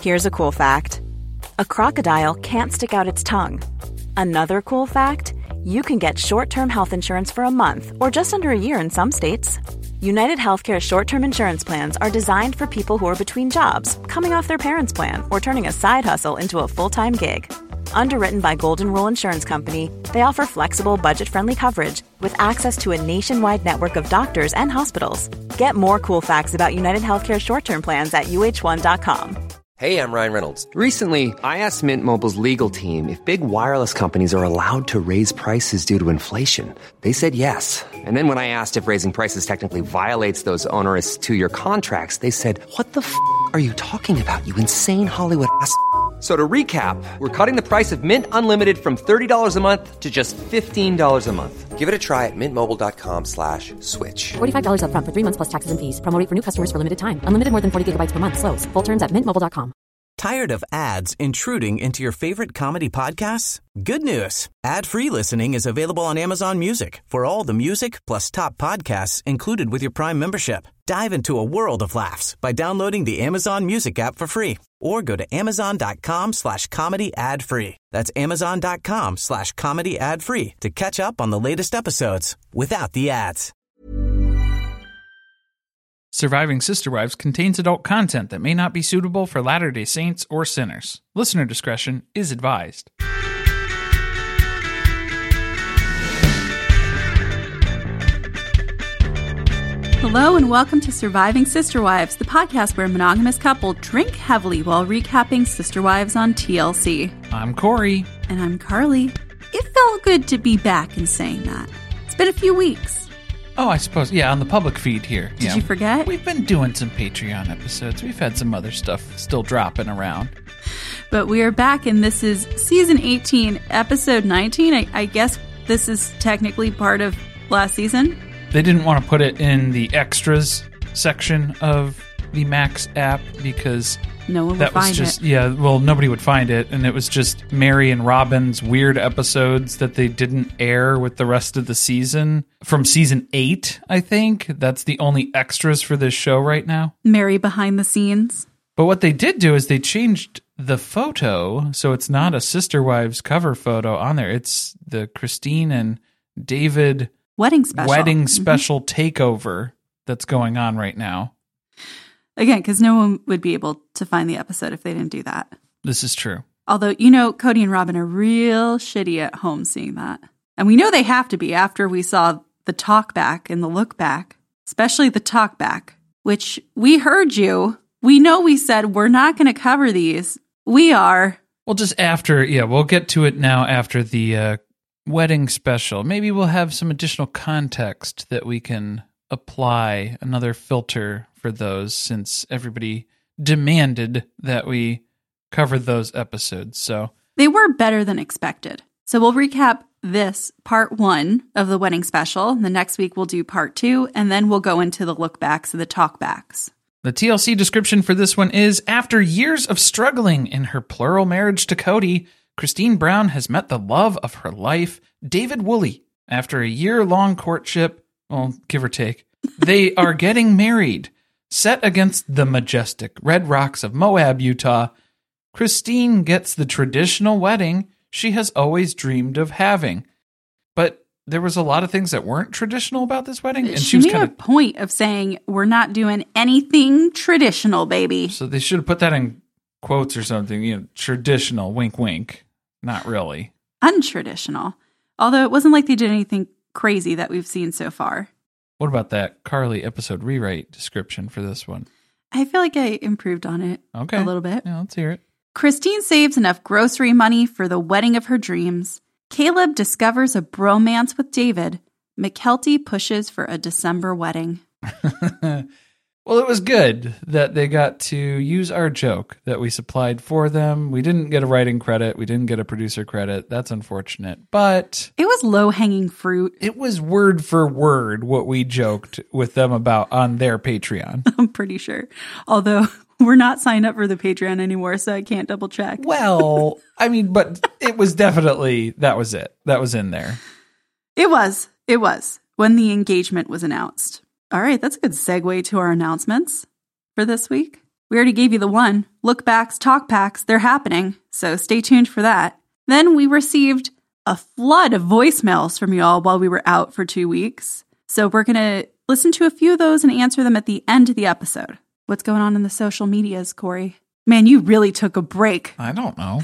Here's a cool fact. A crocodile can't stick out its tongue. Another cool fact, you can get short-term health insurance for a month or just under a year in some states. United Healthcare short-term insurance plans are designed for people who are between jobs, coming off their parents' plan, or turning a side hustle into a full-time gig. Underwritten by Golden Rule Insurance Company, they offer flexible, budget-friendly coverage with access to a nationwide network of doctors and hospitals. Get more cool facts about United Healthcare short-term plans at uh1.com. Hey, I'm Ryan Reynolds. Recently, I asked Mint Mobile's legal team if big wireless companies are allowed to raise prices due to inflation. They said yes. And then when I asked if raising prices technically violates those onerous two-year contracts, they said, "What the f*** are you talking about, you insane Hollywood ass?" So to recap, we're cutting the price of Mint Unlimited from $30 a month to just $15 a month. Give it a try at mintmobile.com/switch. $45 up front for 3 months plus taxes and fees. Promo rate for new customers for limited time. Unlimited more than 40 gigabytes per month. Slows full terms at mintmobile.com. Tired of ads intruding into your favorite comedy podcasts? Good news. Ad-free listening is available on Amazon Music for all the music plus top podcasts included with your Prime membership. Dive into a world of laughs by downloading the Amazon Music app for free or go to amazon.com/comedy ad-free. That's amazon.com/comedy ad-free to catch up on the latest episodes without the ads. Surviving Sister Wives contains adult content that may not be suitable for Latter-day Saints or sinners. Listener discretion is advised. Hello and welcome to Surviving Sister Wives, the podcast where a monogamous couple drink heavily while recapping Sister Wives on TLC. I'm Corey. And I'm Carly. It felt good to be back and saying that. It's been a few weeks. Oh, I suppose, yeah, on the public feed here. Did you forget? We've been doing some Patreon episodes. We've had some other stuff still dropping around. But we are back, and this is Season 18, Episode 19. I guess this is technically part of last season. They didn't want to put it in the extras section of the Max app because no one would find it. Yeah, well, nobody would find it, and it was just Mary and Robin's weird episodes that they didn't air with the rest of the season. From Season 8, I think. That's the only extras for this show right now. Mary behind the scenes. But what they did do is they changed the photo, so it's not a Sister Wives cover photo on there. It's the Christine and David wedding special takeover that's going on right now. Again, because no one would be able to find the episode if they didn't do that. This is true. Although, Cody and Robin are real shitty at home seeing that. And we know they have to be after we saw the talk back and the look back, especially the talk back, which we heard you. We know we said we're not going to cover these. We are. Well, just after, we'll get to it now after the wedding special. Maybe we'll have some additional context that we can apply, another filter for those, since everybody demanded that we cover those episodes. So they were better than expected. So we'll recap this part 1 of the wedding special. The next week we'll do part 2, and then we'll go into the look backs and the talk backs. The TLC description for this one is, after years of struggling in her plural marriage to Cody, Christine Brown has met the love of her life, David Woolley. After a year-long courtship, well, give or take, they are getting married. Set against the majestic red rocks of Moab, Utah, Christine gets the traditional wedding she has always dreamed of having. But there was a lot of things that weren't traditional about this wedding. And she made a point of saying, we're not doing anything traditional, baby. So they should have put that in quotes or something, traditional, wink, wink. Not really. Untraditional. Although it wasn't like they did anything crazy that we've seen so far. What about that Carly episode rewrite description for this one? I feel like I improved on it a little bit. Yeah, let's hear it. Christine saves enough grocery money for the wedding of her dreams. Caleb discovers a bromance with David. McKelty pushes for a December wedding. Well, it was good that they got to use our joke that we supplied for them. We didn't get a writing credit. We didn't get a producer credit. That's unfortunate. But it was low-hanging fruit. It was word for word what we joked with them about on their Patreon. I'm pretty sure. Although we're not signed up for the Patreon anymore, so I can't double check. Well, but it was definitely, that was it. That was in there. It was when the engagement was announced. All right, that's a good segue to our announcements for this week. We already gave you the one. Look backs, talk backs, they're happening. So stay tuned for that. Then we received a flood of voicemails from y'all while we were out for 2 weeks. So we're going to listen to a few of those and answer them at the end of the episode. What's going on in the social medias, Corey? Man, you really took a break. I don't know.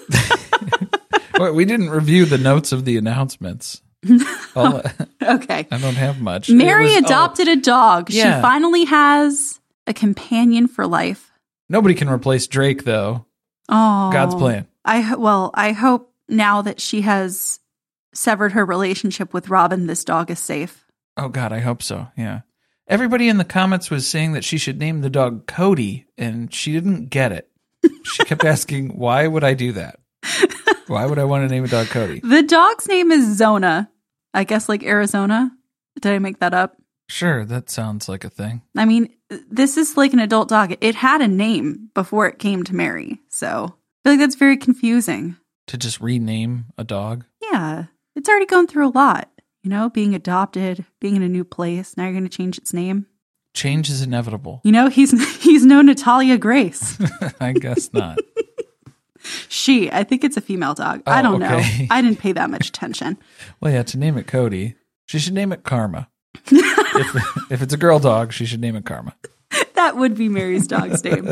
We didn't review the notes of the announcements. Okay. I don't have much. Mary adopted a dog. Yeah. She finally has a companion for life. Nobody can replace Drake, though. Oh. God's plan. I hope now that she has severed her relationship with Robin, this dog is safe. Oh, God, I hope so. Yeah. Everybody in the comments was saying that she should name the dog Cody, and she didn't get it. She kept asking, why would I do that? Why would I want to name a dog Cody? The dog's name is Zona. I guess like Arizona. Did I make that up? Sure, that sounds like a thing. I mean, this is like an adult dog. It had a name before it came to Mary. So I feel like that's very confusing. To just rename a dog? Yeah. It's already gone through a lot. You know, being adopted, being in a new place. Now you're going to change its name. Change is inevitable. You know, he's no Natalia Grace. I guess not. I think it's a female dog. I don't know. I didn't pay that much attention. Well, yeah, to name it Cody, she should name it Karma. If it's a girl dog, she should name it Karma. That would be Mary's dog's name.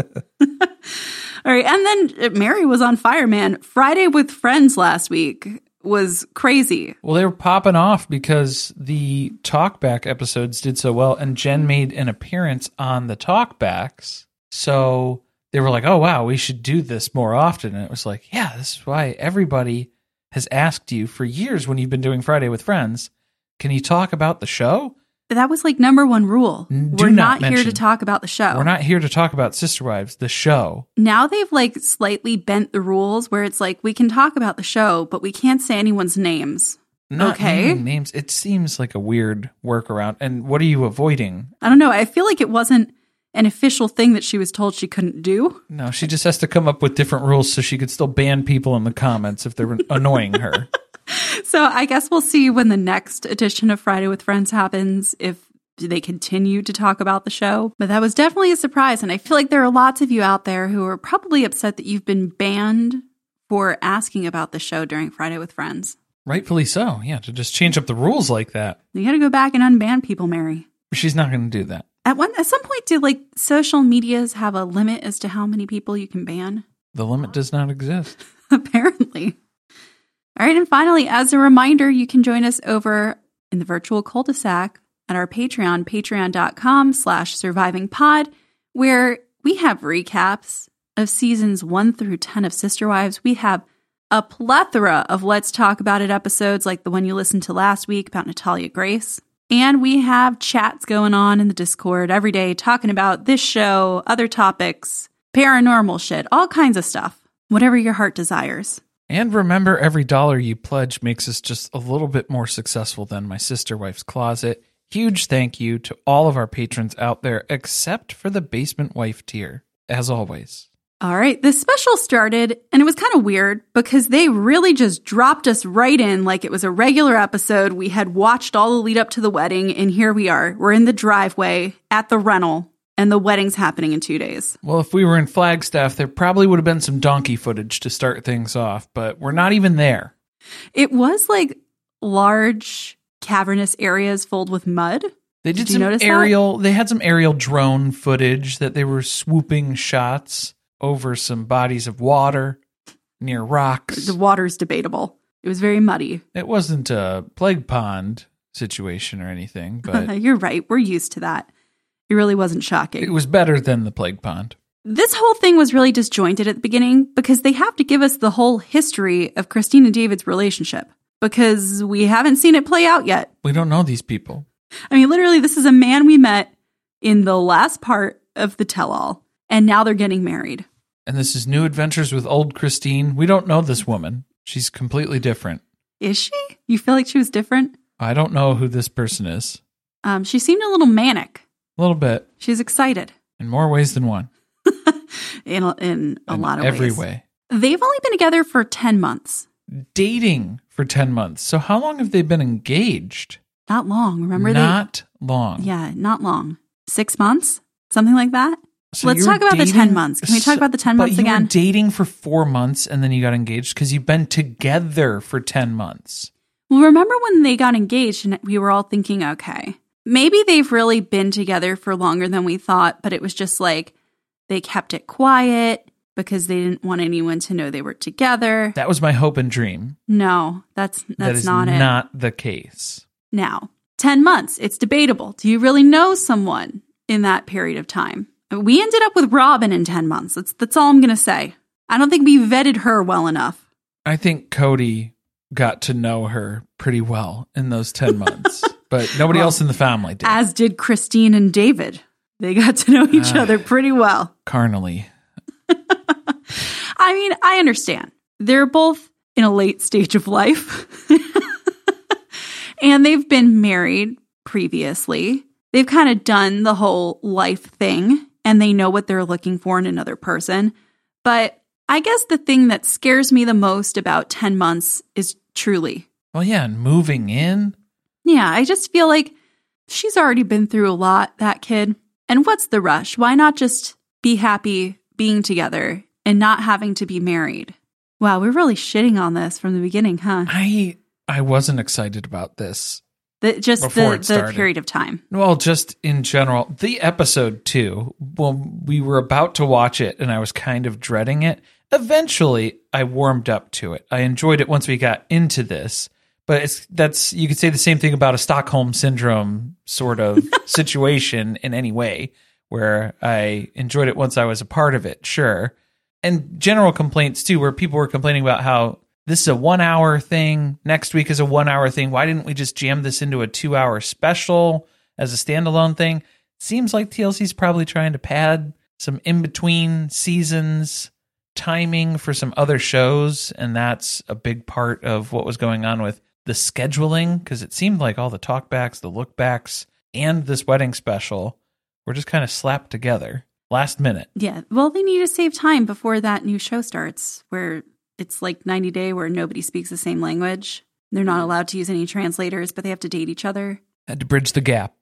All right. And then Mary was on fire, man. Friday with Friends last week was crazy. Well, they were popping off because the talkback episodes did so well, and Jen made an appearance on the talkbacks. So they were like, oh, wow, we should do this more often. And it was like, yeah, this is why everybody has asked you for years when you've been doing Friday with Friends, can you talk about the show? That was like number one rule. We're not here to talk about the show. We're not here to talk about Sister Wives, the show. Now they've like slightly bent the rules where it's like, we can talk about the show, but we can't say anyone's names. Not naming names. It seems like a weird workaround. And what are you avoiding? I don't know. I feel like it wasn't an official thing that she was told she couldn't do. No, she just has to come up with different rules so she could still ban people in the comments if they're annoying her. So I guess we'll see when the next edition of Friday with Friends happens, if they continue to talk about the show. But that was definitely a surprise. And I feel like there are lots of you out there who are probably upset that you've been banned for asking about the show during Friday with Friends. Rightfully so. Yeah, to just change up the rules like that. You got to go back and unban people, Mary. She's not going to do that. At some point, do like social medias have a limit as to how many people you can ban? The limit does not exist. Apparently. All right, and finally, as a reminder, you can join us over in the virtual cul-de-sac at our Patreon, patreon.com/survivingpod, where we have recaps of seasons 1 through 10 of Sister Wives. We have a plethora of Let's Talk About It episodes, like the one you listened to last week about Natalia Grace. And we have chats going on in the Discord every day talking about this show, other topics, paranormal shit, all kinds of stuff, whatever your heart desires. And remember, every dollar you pledge makes us just a little bit more successful than My Sister Wife's Closet. Huge thank you to all of our patrons out there, except for the Basement Wife tier, as always. All right, this special started, and it was kind of weird because they really just dropped us right in like it was a regular episode. We had watched all the lead up to the wedding, and here we are. We're in the driveway at the rental. And the wedding's happening in 2 days. Well, if we were in Flagstaff, there probably would have been some donkey footage to start things off, but we're not even there. It was like large cavernous areas filled with mud. They did some aerial, they had some aerial drone footage that they were swooping shots over some bodies of water near rocks. The water's debatable. It was very muddy. It wasn't a plague pond situation or anything, but you're right. We're used to that. It really wasn't shocking. It was better than the plague pond. This whole thing was really disjointed at the beginning because they have to give us the whole history of Christine and David's relationship because we haven't seen it play out yet. We don't know these people. I mean, literally, this is a man we met in the last part of the tell-all, and now they're getting married. And this is New Adventures with Old Christine. We don't know this woman. She's completely different. Is she? You feel like she was different? I don't know who this person is. She seemed a little manic. A little bit. She's excited. In more ways than one. in a lot of ways. Every way. They've only been together for 10 months. Dating for 10 months. So how long have they been engaged? Not long. Remember Not long. Yeah, not long. 6 months? Something like that? So Let's you were talk about the 10 months. Can we talk about the 10 months But you again? were dating for 4 months and then you got engaged because you've been together for 10 months. Well, remember when they got engaged and we were all thinking, okay, maybe they've really been together for longer than we thought, but it was just like they kept it quiet because they didn't want anyone to know they were together. That was my hope and dream. No, that's That is not it. not the case. Now, 10 months, it's debatable. Do you really know someone in that period of time? We ended up with Robin in 10 months. That's all I'm going to say. I don't think we vetted her well enough. I think Cody got to know her pretty well in those 10 months, but nobody else in the family did. As did Christine and David. They got to know each other pretty well. Carnally. I mean, I understand. They're both in a late stage of life. And they've been married previously. They've kind of done the whole life thing, and they know what they're looking for in another person. But I guess the thing that scares me the most about 10 months is Truly. Well, yeah, and moving in. Yeah, I just feel like she's already been through a lot, that kid. And what's the rush? Why not just be happy being together and not having to be married? Wow, we're really shitting on this from the beginning, huh? I wasn't excited about this. Just Before it the started. period of time. Well, just in general, the episode 2, well, we were about to watch it and I was kind of dreading it. Eventually, I warmed up to it. I enjoyed it once we got into this. But you could say the same thing about a Stockholm Syndrome sort of situation in any way, where I enjoyed it once I was a part of it, sure. And general complaints too, where people were complaining about how this is a 1 hour thing, next week is a 1 hour thing. Why didn't we just jam this into a 2 hour special as a standalone thing? Seems like TLC's probably trying to pad some in-between seasons timing for some other shows, and that's a big part of what was going on with the scheduling, because it seemed like all the talkbacks, the lookbacks, and this wedding special were just kind of slapped together last minute. Yeah, well, they need to save time before that new show starts, where it's like 90 Day, where nobody speaks the same language. They're not allowed to use any translators, but they have to date each other. Had to bridge the gap.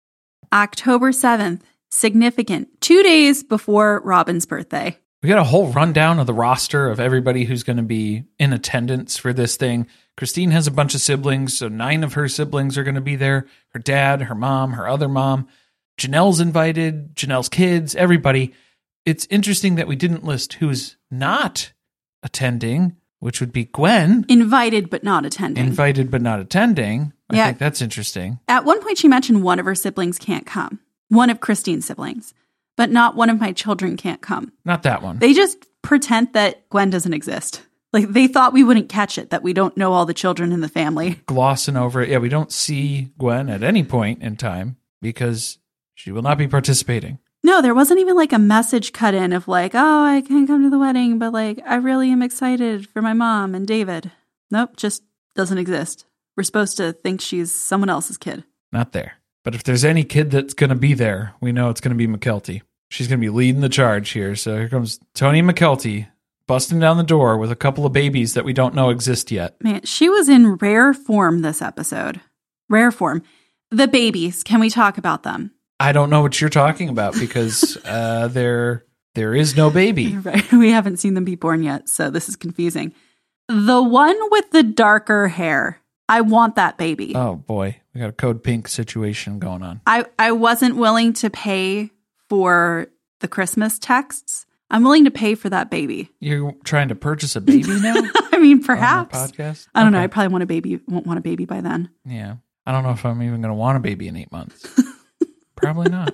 October 7th, significant, 2 days before Robin's birthday. We got a whole rundown of the roster of everybody who's going to be in attendance for this thing. Christine has a bunch of siblings, so 9 of her siblings are going to be there. Her dad, her mom, her other mom. Janelle's invited, Janelle's kids, everybody. It's interesting that we didn't list who's not attending, which would be Gwen. Invited but not attending. Invited but not attending. I Yeah. think that's interesting. At one point, she mentioned one of her siblings can't come. One of Christine's siblings. But not one of my children can't come. Not that one. They just pretend that Gwen doesn't exist. Like, they thought we wouldn't catch it, that we don't know all the children in the family. Glossing over it. Yeah, we don't see Gwen at any point in time because she will not be participating. No, there wasn't even like a message cut in of like, oh, I can't come to the wedding, but like, I really am excited for my mom and David. Nope, just doesn't exist. We're supposed to think she's someone else's kid. Not there. But if there's any kid that's going to be there, we know it's going to be McKelty. She's going to be leading the charge here. So here comes Tony McKelty busting down the door with a couple of babies that we don't know exist yet. Man, she was in rare form this episode. Rare form. The babies, can we talk about them? I don't know what you're talking about because there is no baby. Right. We haven't seen them be born yet, so this is confusing. The one with the darker hair. I want that baby. Oh boy, we got a Code Pink situation going on. I wasn't willing to pay for the Christmas texts. I'm willing to pay for that baby. You're trying to purchase a baby now? I mean, On perhaps. the podcast? I don't know. Okay. I probably won't want a baby by then. Yeah. I don't know if I'm even going to want a baby in 8 months. Probably not.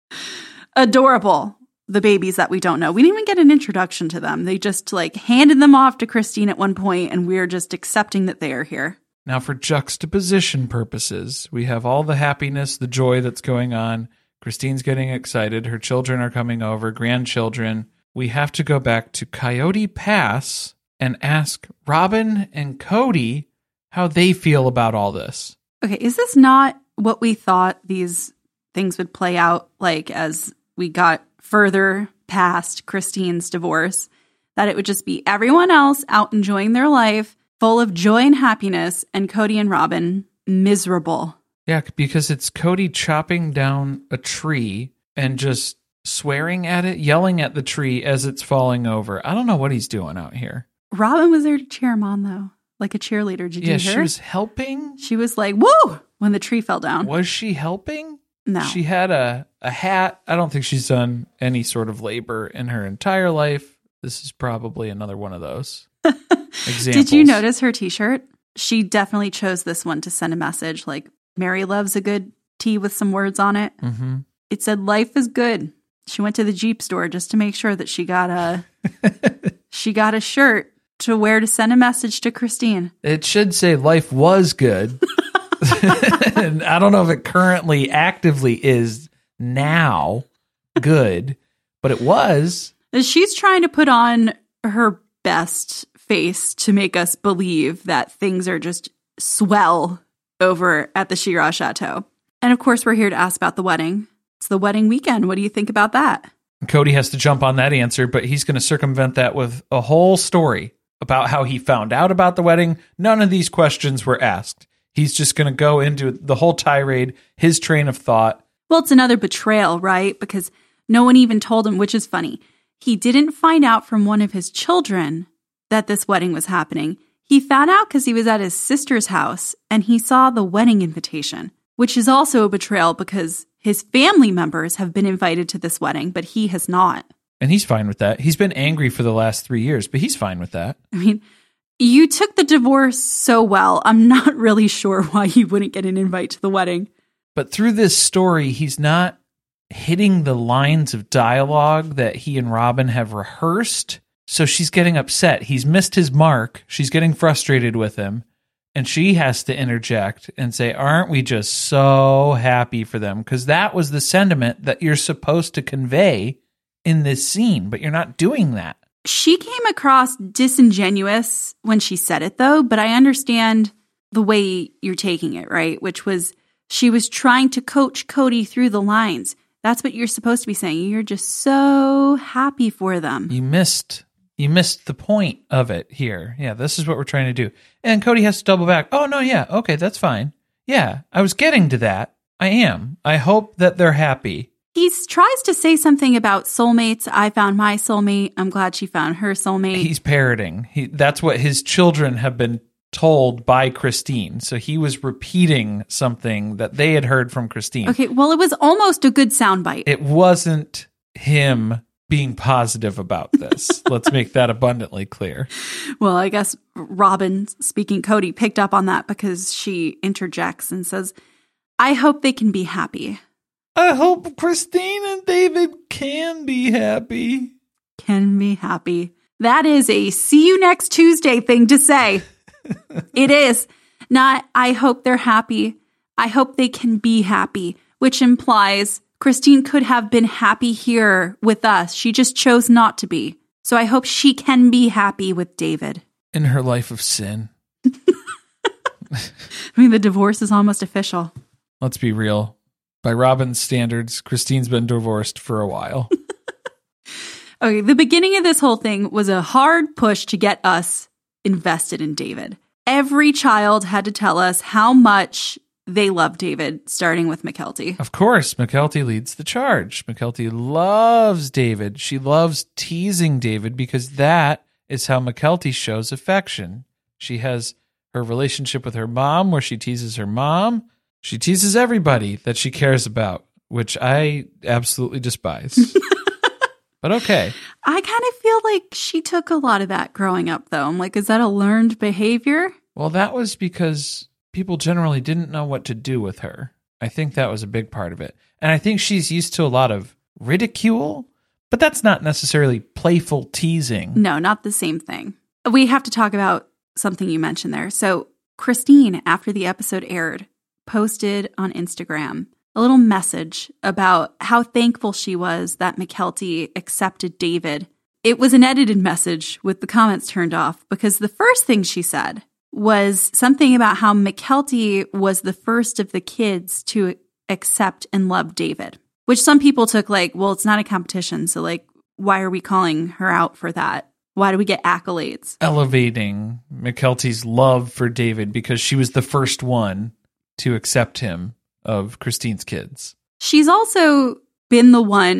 Adorable. The babies that we don't know. We didn't even get an introduction to them. They just like handed them off to Christine at one point, and we're just accepting that they are here. Now, for juxtaposition purposes, we have all the happiness, the joy that's going on. Christine's getting excited. Her children are coming over, grandchildren. We have to go back to Coyote Pass and ask Robin and Cody how they feel about all this. Okay, is this not what we thought these things would play out like as we got further past Christine's divorce? That it would just be everyone else out enjoying their life, full of joy and happiness, and Cody and Robin miserable. Yeah, because it's Cody chopping down a tree and just swearing at it, yelling at the tree as it's falling over. I don't know what he's doing out here. Robin was there to cheer him on, though, like a cheerleader. Did you hear? She was helping. She was like, woo, when the tree fell down. Was she helping? No. She had a hat. I don't think she's done any sort of labor in her entire life. This is probably another one of those examples. Did you notice her t-shirt? She definitely chose this one to send a message like, Mary loves a good tee with some words on it. Mm-hmm. It said, life is good. She went to the Jeep store just to make sure that she got a shirt to wear to send a message to Christine. It should say life was good. And I don't know if it currently actively is now good, but it was. She's trying to put on her best face to make us believe that things are just swell over at the She-Ra Chateau. And of course, we're here to ask about the wedding. It's the wedding weekend. What do you think about that? Cody has to jump on that answer, but he's going to circumvent that with a whole story about how he found out about the wedding. None of these questions were asked. He's just going to go into the whole tirade, his train of thought. Well, it's another betrayal, right? Because no one even told him, which is funny. He didn't find out from one of his children that this wedding was happening. He found out because he was at his sister's house and he saw the wedding invitation, which is also a betrayal because his family members have been invited to this wedding, but he has not. And he's fine with that. He's been angry for the last 3 years, but he's fine with that. I mean, you took the divorce so well. I'm not really sure why you wouldn't get an invite to the wedding. But through this story, he's not hitting the lines of dialogue that he and Robin have rehearsed. So she's getting upset. He's missed his mark. She's getting frustrated with him. And she has to interject and say, aren't we just so happy for them? Because that was the sentiment that you're supposed to convey in this scene, but you're not doing that. She came across disingenuous when she said it, though, but I understand the way you're taking it, right? Which was she was trying to coach Cody through the lines. That's what you're supposed to be saying. You're just so happy for them. You missed the point of it here. Yeah, this is what we're trying to do. And Cody has to double back. Oh, no, yeah, okay, that's fine. Yeah, I was getting to that. I am. I hope that they're happy. He tries to say something about soulmates. I found my soulmate. I'm glad she found her soulmate. He's parroting. That's what his children have been told by Christine. So he was repeating something that they had heard from Christine. Okay, well, it was almost a good soundbite. It wasn't him being positive about this. Let's make that abundantly clear. Well, I guess Robin, speaking Cody, picked up on that because she interjects and says, I hope they can be happy. I hope Christine and David can be happy. Can be happy. That is a see you next Tuesday thing to say. It is. Not, I hope they're happy. I hope they can be happy, which implies Christine could have been happy here with us. She just chose not to be. So I hope she can be happy with David. In her life of sin. I mean, the divorce is almost official. Let's be real. By Robin's standards, Christine's been divorced for a while. Okay, the beginning of this whole thing was a hard push to get us invested in David. Every child had to tell us how much they love David, starting with Mykelti. Of course, Mykelti leads the charge. Mykelti loves David. She loves teasing David because that is how Mykelti shows affection. She has her relationship with her mom where she teases her mom. She teases everybody that she cares about, which I absolutely despise. But okay. I kind of feel like she took a lot of that growing up, though. I'm like, is that a learned behavior? Well, that was because people generally didn't know what to do with her. I think that was a big part of it. And I think she's used to a lot of ridicule, but that's not necessarily playful teasing. No, not the same thing. We have to talk about something you mentioned there. So Christine, after the episode aired, posted on Instagram a little message about how thankful she was that Mykelti accepted David. It was an edited message with the comments turned off because the first thing she said was something about how Mykelti was the first of the kids to accept and love David, which some people took like, well, it's not a competition. So like, why are we calling her out for that? Why do we get accolades? Elevating Mykelti's love for David because she was the first one to accept him of Christine's kids. She's also been the one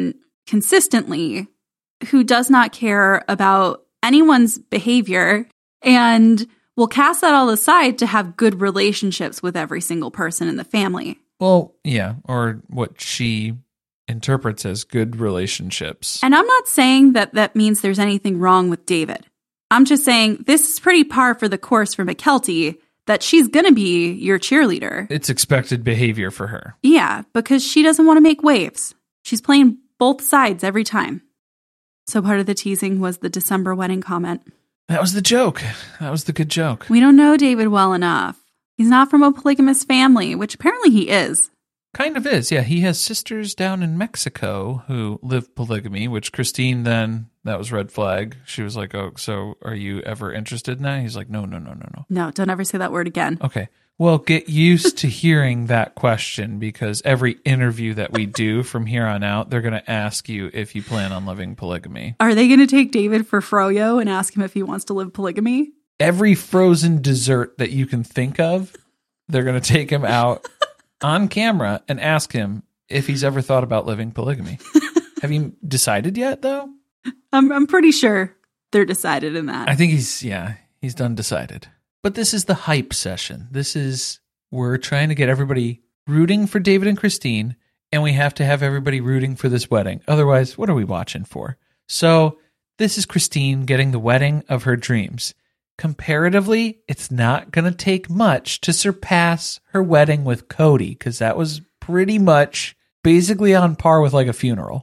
consistently, who does not care about anyone's behavior and will cast that all aside to have good relationships with every single person in the family. Well, yeah, or what she interprets as good relationships. And I'm not saying that that means there's anything wrong with David. I'm just saying this is pretty par for the course for Mykelti, that she's going to be your cheerleader. It's expected behavior for her. Yeah, because she doesn't want to make waves. She's playing both sides every time. So part of the teasing was the December wedding comment. That was the joke. That was the good joke. We don't know David well enough. He's not from a polygamous family, which apparently he is. Kind of is, yeah. He has sisters down in Mexico who live polygamy, which Christine then, that was red flag. She was like, oh, so are you ever interested in that? He's like, no. No, don't ever say that word again. Okay. Well, get used to hearing that question, because every interview that we do from here on out, they're going to ask you if you plan on living polygamy. Are they going to take David for froyo and ask him if he wants to live polygamy? Every frozen dessert that you can think of, they're going to take him out on camera and ask him if he's ever thought about living polygamy. Have you decided yet, though? I'm pretty sure they're decided in that. I think he's done decided. But this is the hype session. We're trying to get everybody rooting for David and Christine, and we have to have everybody rooting for this wedding. Otherwise, what are we watching for? So this is Christine getting the wedding of her dreams. Comparatively, it's not going to take much to surpass her wedding with Cody, because that was pretty much basically on par with like a funeral.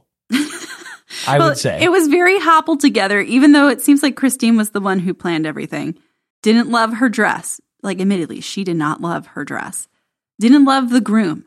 I would say. It was very hobbled together, even though it seems like Christine was the one who planned everything. Didn't love her dress. Like, admittedly, she did not love her dress. Didn't love the groom.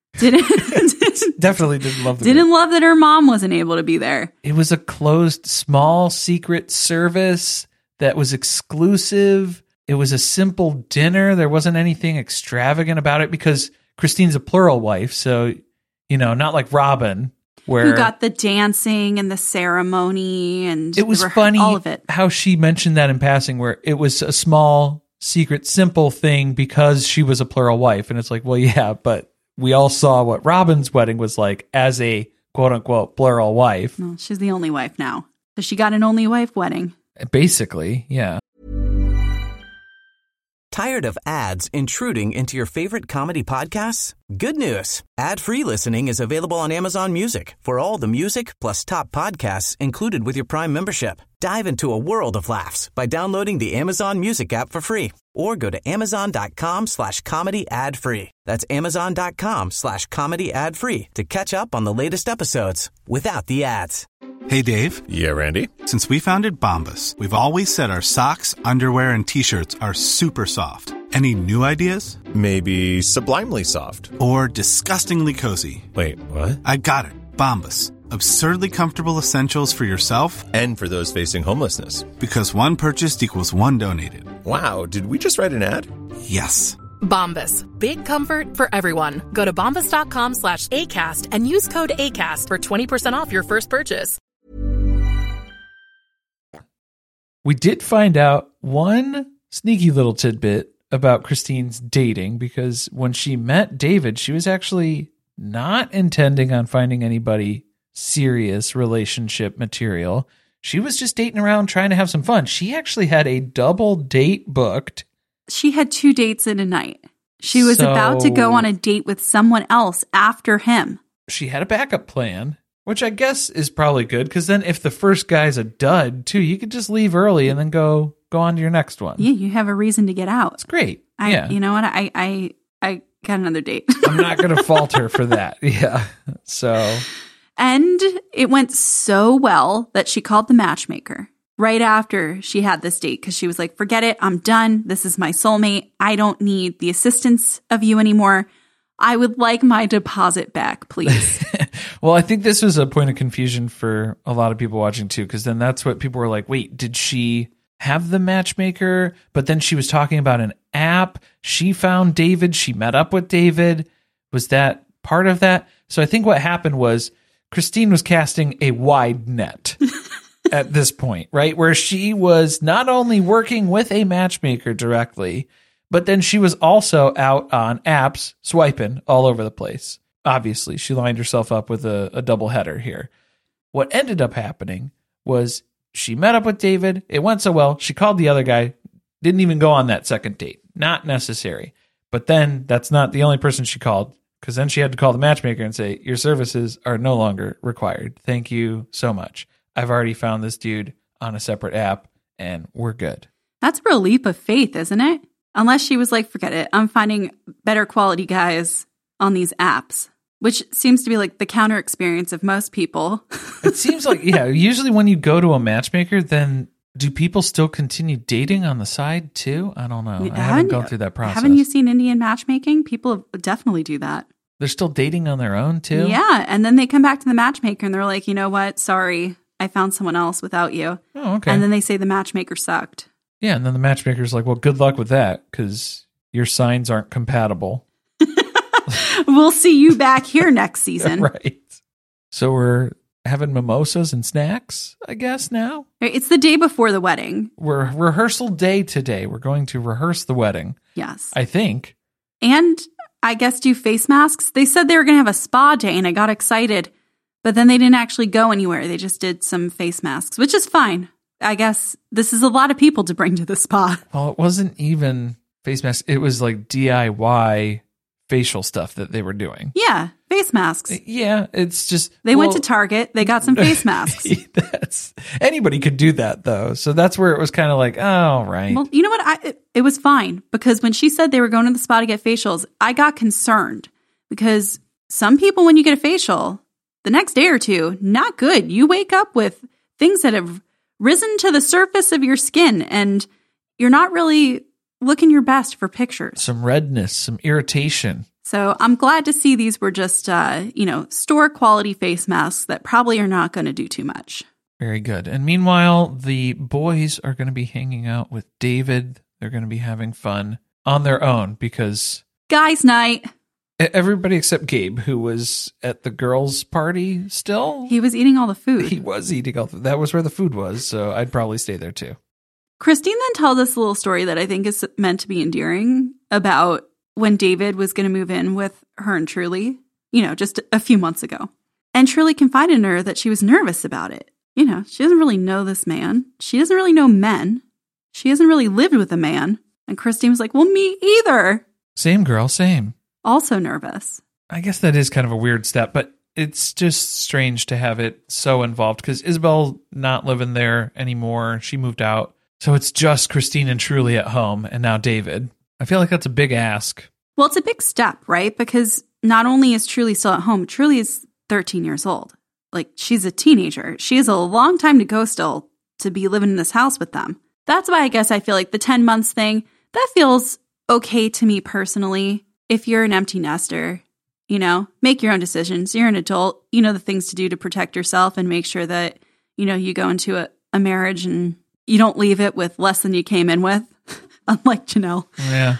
Definitely didn't love the groom. Didn't love that her mom wasn't able to be there. It was a closed, small, secret service that was exclusive. It was a simple dinner. There wasn't anything extravagant about it because Christine's a plural wife. So, not like Robin, who got the dancing and the ceremony, and it was funny all of it. How she mentioned that in passing, where it was a small, secret, simple thing because she was a plural wife. And it's like, well, yeah, but we all saw what Robin's wedding was like as a quote unquote plural wife. Well, she's the only wife now. So she got an only wife wedding. Basically, yeah. Tired of ads intruding into your favorite comedy podcasts? Good news. Ad-free listening is available on Amazon Music for all the music plus top podcasts included with your Prime membership. Dive into a world of laughs by downloading the Amazon Music app for free or go to amazon.com/comedy ad-free. That's amazon.com/comedy ad-free to catch up on the latest episodes without the ads. Hey, Dave. Yeah, Randy. Since we founded Bombas, we've always said our socks, underwear, and T-shirts are super soft. Any new ideas? Maybe sublimely soft. Or disgustingly cozy. Wait, what? I got it. Bombas. Absurdly comfortable essentials for yourself and for those facing homelessness. Because one purchased equals one donated. Wow, did we just write an ad? Yes. Bombas. Big comfort for everyone. Go to bombas.com/ACAST and use code ACAST for 20% off your first purchase. We did find out one sneaky little tidbit about Christine's dating, because when she met David, she was actually not intending on finding anybody serious relationship material. She was just dating around, trying to have some fun. She actually had a double date booked. She had 2 dates in a night. She was about to go on a date with someone else after him. She had a backup plan, which I guess is probably good, because then if the first guy's a dud, too, you could just leave early and then go on to your next one. Yeah, you have a reason to get out. It's great. You know what? I got another date. I'm not going to fault her for that. Yeah. So. And it went so well that she called the matchmaker right after she had this date, because she was like, forget it. I'm done. This is my soulmate. I don't need the assistance of you anymore. I would like my deposit back, please. Well, I think this was a point of confusion for a lot of people watching too, because then that's what people were like, wait, did she have the matchmaker? But then she was talking about an app. She found David. She met up with David. Was that part of that? So I think what happened was Christine was casting a wide net at this point, right? Where she was not only working with a matchmaker directly, but then she was also out on apps swiping all over the place. Obviously, she lined herself up with a double header here. what ended up happening was she met up with David. It went so well. She called the other guy. Didn't even go on that second date. Not necessary. But then that's not the only person she called, because then she had to call the matchmaker and say, your services are no longer required. Thank you so much. I've already found this dude on a separate app and we're good. That's a real leap of faith, isn't it? Unless she was like, forget it, I'm finding better quality guys on these apps, which seems to be like the counter experience of most people. It seems like, yeah, usually when you go to a matchmaker, then do people still continue dating on the side too? I don't know. I haven't gone through that process. Haven't you seen Indian matchmaking? People definitely do that. They're still dating on their own too? Yeah. And then they come back to the matchmaker and they're like, you know what? Sorry, I found someone else without you. Oh, okay. And then they say the matchmaker sucked. Yeah. And then the matchmaker's like, well, good luck with that because your signs aren't compatible. We'll see you back here next season. Right. So we're having mimosas and snacks, I guess, now? It's the day before the wedding. We're rehearsal day today. We're going to rehearse the wedding. Yes. I think. And I guess do face masks. They said they were going to have a spa day and I got excited, but then they didn't actually go anywhere. They just did some face masks, which is fine. I guess this is a lot of people to bring to the spa. Well, it wasn't even face masks. It was like DIY facial stuff that they were doing. Yeah, face masks. Yeah, it's just... They went to Target. They got some face masks. Anybody could do that, though. So that's where it was kind of like, oh, right. Well, you know what? It was fine because when she said they were going to the spa to get facials, I got concerned because some people, when you get a facial, the next day or two, not good. You wake up with things that have risen to the surface of your skin and you're not really looking your best for pictures. Some redness, some irritation. So I'm glad to see these were just, store quality face masks that probably are not going to do too much. Very good. And meanwhile, the boys are going to be hanging out with David. They're going to be having fun on their own because... Guys' night. Everybody except Gabe, who was at the girls' party still. He was eating all the food. He was eating all the food. That was where the food was, so I'd probably stay there too. Christine then tells us a little story that I think is meant to be endearing about when David was going to move in with her and Truly, just a few months ago. And Truly confided in her that she was nervous about it. She doesn't really know this man. She doesn't really know men. She hasn't really lived with a man. And Christine was like, well, me either. Same girl, same. Also nervous. I guess that is kind of a weird step, but it's just strange to have it so involved because Isabel not living there anymore. She moved out. So it's just Christine and Truly at home and now David. I feel like that's a big ask. Well, it's a big step, right? Because not only is Truly still at home, Truly is 13 years old. Like, she's a teenager. She has a long time to go still to be living in this house with them. That's why I guess I feel like the 10 months thing, that feels okay to me personally. If you're an empty nester, make your own decisions. You're an adult. You know the things to do to protect yourself and make sure that, you go into a marriage and you don't leave it with less than you came in with, unlike Janelle. Yeah.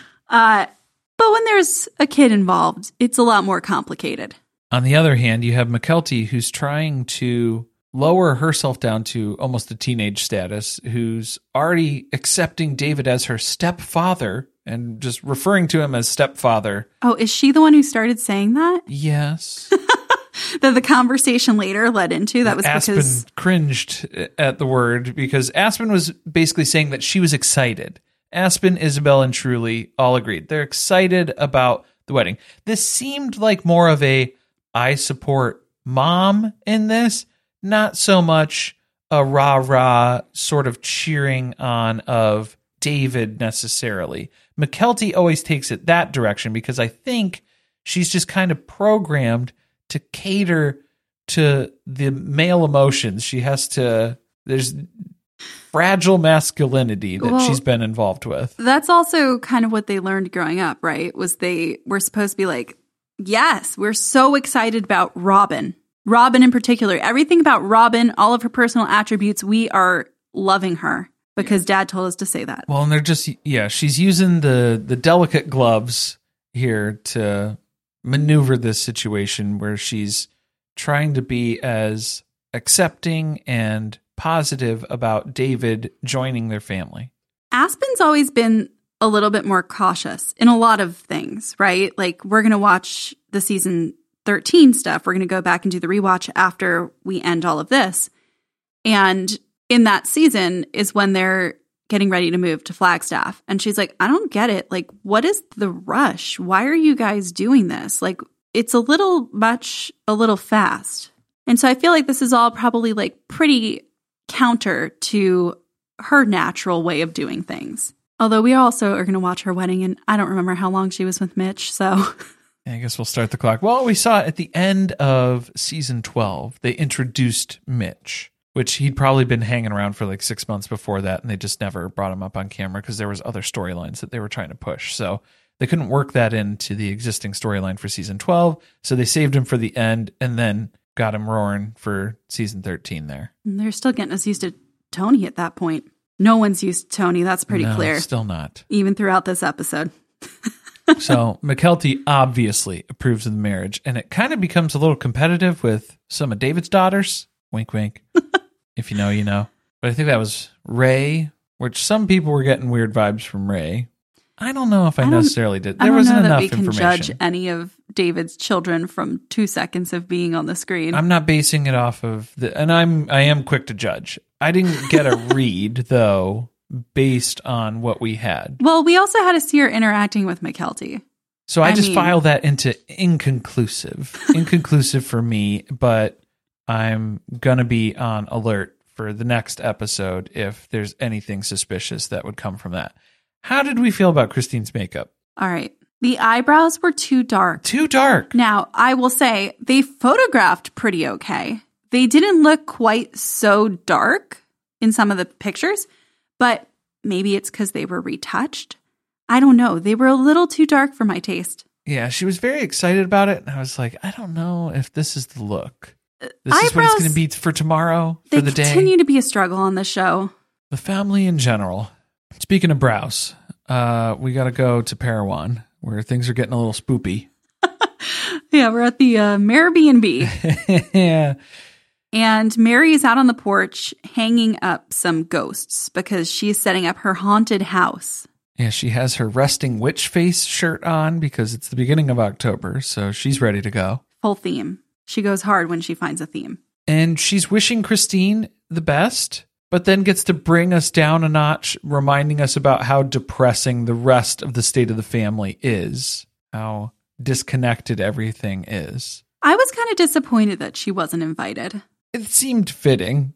But when there's a kid involved, it's a lot more complicated. On the other hand, you have Mykelti, who's trying to lower herself down to almost a teenage status, who's already accepting David as her stepfather and just referring to him as stepfather. Oh, is she the one who started saying that? Yes. That the conversation later led into. That was Aspen because cringed at the word because Aspen was basically saying that she was excited. Aspen, Isabel, and Truly all agreed. They're excited about the wedding. This seemed like more of a I support mom in this, not so much a rah-rah sort of cheering on of David necessarily. Mykelti always takes it that direction because I think she's just kind of programmed to cater to the male emotions. She has to, there's fragile masculinity that she's been involved with. That's also kind of what they learned growing up, right? Was they were supposed to be like, yes, we're so excited about Robin. Robin in particular. Everything about Robin, all of her personal attributes, we are loving her because Dad told us to say that. Well, and they're just, she's using the delicate gloves here to maneuver this situation where she's trying to be as accepting and positive about David joining their family. Aspen's always been a little bit more cautious in a lot of things, right? Like, we're going to watch the season 13 stuff. We're going to go back and do the rewatch after we end all of this. And in that season is when they're getting ready to move to Flagstaff. And she's like, I don't get it. Like, what is the rush? Why are you guys doing this? Like, it's a little fast. And so I feel like this is all probably like pretty counter to her natural way of doing things. Although we also are going to watch her wedding, and I don't remember how long she was with Mitch, so... I guess we'll start the clock. Well, we saw at the end of season 12, they introduced Mitch, which he'd probably been hanging around for like 6 months before that, and they just never brought him up on camera because there was other storylines that they were trying to push. So they couldn't work that into the existing storyline for season 12, so they saved him for the end and then got him roaring for season 13 there. And they're still getting us used to Tony at that point. No one's used to Tony, that's pretty clear. Still not. Even throughout this episode. So Mykelti obviously approves of the marriage, and it kind of becomes a little competitive with some of David's daughters. Wink, wink. If you know, you know. But I think that was Ray, which some people were getting weird vibes from Ray. I don't know if I necessarily did. There wasn't enough information. I don't know that we can judge any of David's children from 2 seconds of being on the screen. I'm not basing it off of and I am quick to judge. I didn't get a read though, based on what we had. Well, we also had to see her interacting with Mykelti. So I just filed that into inconclusive. Inconclusive for me, but I'm going to be on alert for the next episode if there's anything suspicious that would come from that. How did we feel about Christine's makeup? All right. The eyebrows were too dark. Too dark. Now, I will say they photographed pretty okay. They didn't look quite so dark in some of the pictures, but maybe it's because they were retouched. I don't know. They were a little too dark for my taste. Yeah, she was very excited about it, and I was like, I don't know if this is the look. This is what it's going to be for tomorrow, for the day. They continue to be a struggle on the show. The family in general. Speaking of brows, we got to go to Parowan, where things are getting a little spoopy. Yeah, we're at the Airbnb. Yeah. And Mary is out on the porch hanging up some ghosts because she's setting up her haunted house. Yeah, she has her resting witch face shirt on because it's the beginning of October, so she's ready to go. Full theme. She goes hard when she finds a theme. And she's wishing Christine the best, but then gets to bring us down a notch, reminding us about how depressing the rest of the state of the family is, how disconnected everything is. I was kind of disappointed that she wasn't invited. It seemed fitting.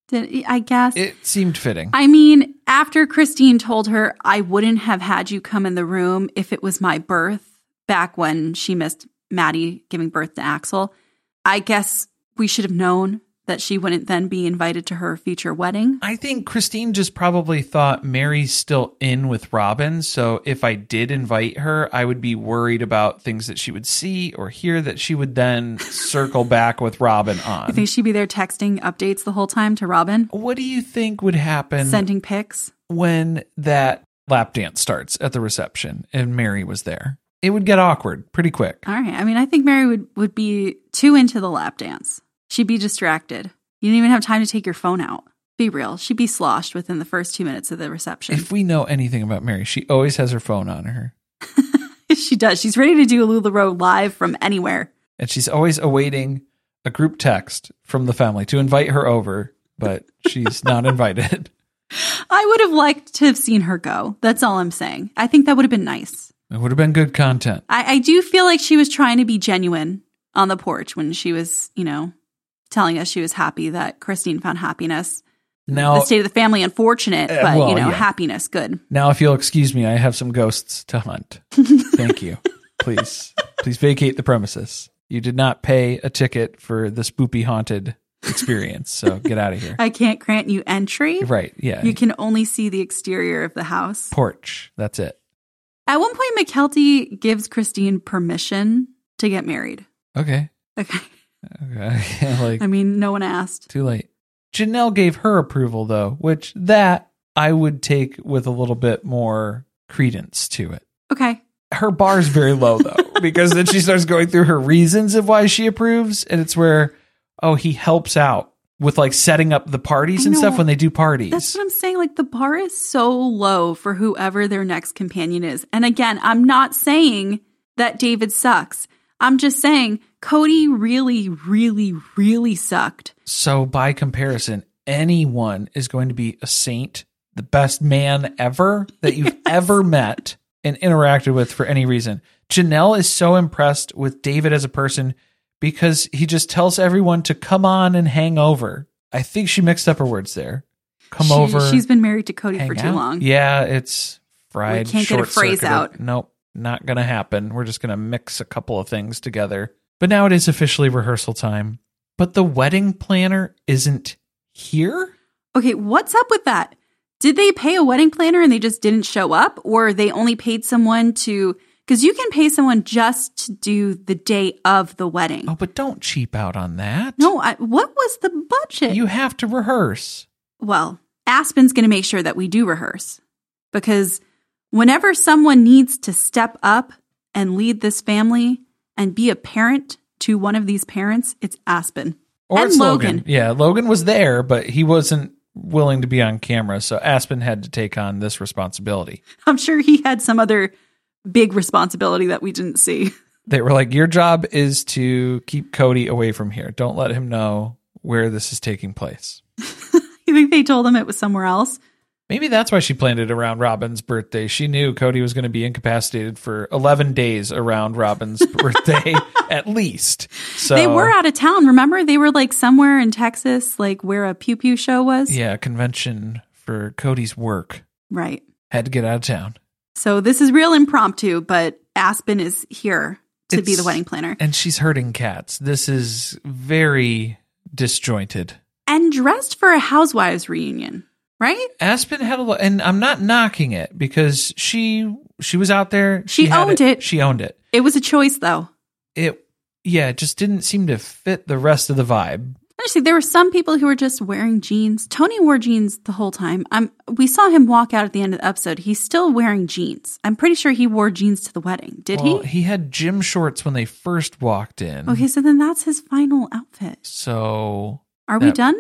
I guess. It seemed fitting. I mean, after Christine told her, I wouldn't have had you come in the room if it was my birth, back when she missed Maddie giving birth to Axel, I guess we should have known that she wouldn't then be invited to her future wedding. I think Christine just probably thought Mary's still in with Robin, so if I did invite her, I would be worried about things that she would see or hear that she would then circle back with Robin on. You think she'd be there texting updates the whole time to Robin? What do you think would happen? Sending pics? When that lap dance starts at the reception and Mary was there. It would get awkward pretty quick. All right. I mean, I think Mary would be too into the lap dance. She'd be distracted. You didn't even have time to take your phone out. Be real. She'd be sloshed within the first 2 minutes of the reception. If we know anything about Mary, she always has her phone on her. She does. She's ready to do LuLaRoe live from anywhere. And she's always awaiting a group text from the family to invite her over, but she's not invited. I would have liked to have seen her go. That's all I'm saying. I think that would have been nice. It would have been good content. I do feel like she was trying to be genuine on the porch when she was, telling us she was happy that Christine found happiness. Now, the state of the family, unfortunate, but, happiness, good. Now, if you'll excuse me, I have some ghosts to hunt. Thank you. Please vacate the premises. You did not pay a ticket for the spoopy haunted experience, so get out of here. I can't grant you entry. Right, yeah. You can only see the exterior of the house. Porch, that's it. At one point, Mykelti gives Christine permission to get married. Okay. I mean, no one asked. Too late. Janelle gave her approval, though, which that I would take with a little bit more credence to it. Okay. Her bar's very low, though, because then she starts going through her reasons of why she approves, and it's where, he helps out with, setting up the parties and stuff when they do parties. That's what I'm saying. The bar is so low for whoever their next companion is. And again, I'm not saying that David sucks. I'm just saying Cody really, really, really sucked. So by comparison, anyone is going to be a saint, the best man ever that you've ever met and interacted with for any reason. Janelle is so impressed with David as a person because he just tells everyone to come on and hang over. I think she mixed up her words there. Over. She's been married to Cody for too long. Yeah, it's fried. We can't get a phrase out. Nope, not going to happen. We're just going to mix a couple of things together. But now it is officially rehearsal time. But the wedding planner isn't here? Okay, what's up with that? Did they pay a wedding planner and they just didn't show up? Or they only paid someone to... Because you can pay someone just to do the day of the wedding. Oh, but don't cheap out on that. No, what was the budget? You have to rehearse. Well, Aspen's going to make sure that we do rehearse. Because whenever someone needs to step up and lead this family and be a parent to one of these parents, it's Aspen. Or and it's Logan. Yeah, Logan was there, but he wasn't willing to be on camera, so Aspen had to take on this responsibility. I'm sure he had some other big responsibility that we didn't see. They were like, your job is to keep Cody away from here. Don't let him know where this is taking place. You think they told him it was somewhere else? Maybe that's why she planned it around Robin's birthday. She knew Cody was going to be incapacitated for 11 days around Robin's birthday, at least. So they were out of town. Remember? They were like somewhere in Texas, like where a Pew Pew show was. Yeah, a convention for Cody's work. Right. Had to get out of town. So this is real impromptu, but Aspen is here to be the wedding planner. And she's herding cats. This is very disjointed. And dressed for a housewives reunion. Right? Aspen had a lot, and I'm not knocking it because she was out there. She owned it. She owned it. It was a choice, though. It just didn't seem to fit the rest of the vibe. Actually, there were some people who were just wearing jeans. Tony wore jeans the whole time. We saw him walk out at the end of the episode. He's still wearing jeans. I'm pretty sure he wore jeans to the wedding. Did he? He had gym shorts when they first walked in. Okay, so then that's his final outfit. So are we done?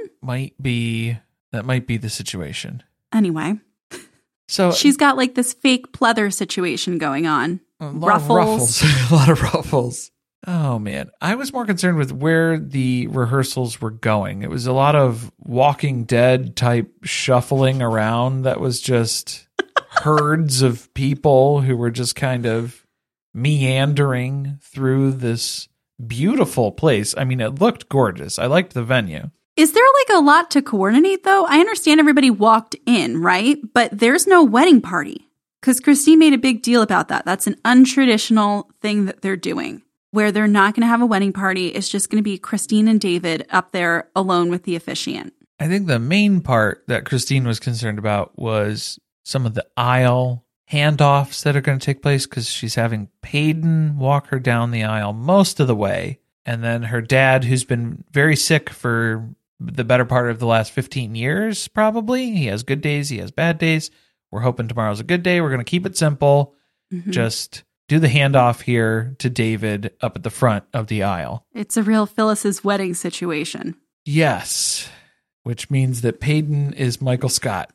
That might be the situation. Anyway. So she's got like this fake pleather situation going on. A lot of ruffles. Oh, man. I was more concerned with where the rehearsals were going. It was a lot of Walking Dead type shuffling around that was just herds of people who were just kind of meandering through this beautiful place. I mean, it looked gorgeous. I liked the venue. Is there like a lot to coordinate, though? I understand everybody walked in, right? But there's no wedding party because Christine made a big deal about that. That's an untraditional thing that they're doing where they're not going to have a wedding party. It's just going to be Christine and David up there alone with the officiant. I think the main part that Christine was concerned about was some of the aisle handoffs that are going to take place because she's having Peyton walk her down the aisle most of the way. And then her dad, who's been very sick for the better part of the last 15 years, probably. He has good days. He has bad days. We're hoping tomorrow's a good day. We're going to keep it simple. Mm-hmm. Just do the handoff here to David up at the front of the aisle. It's a real Phyllis's wedding situation. Yes, which means that Peyton is Michael Scott.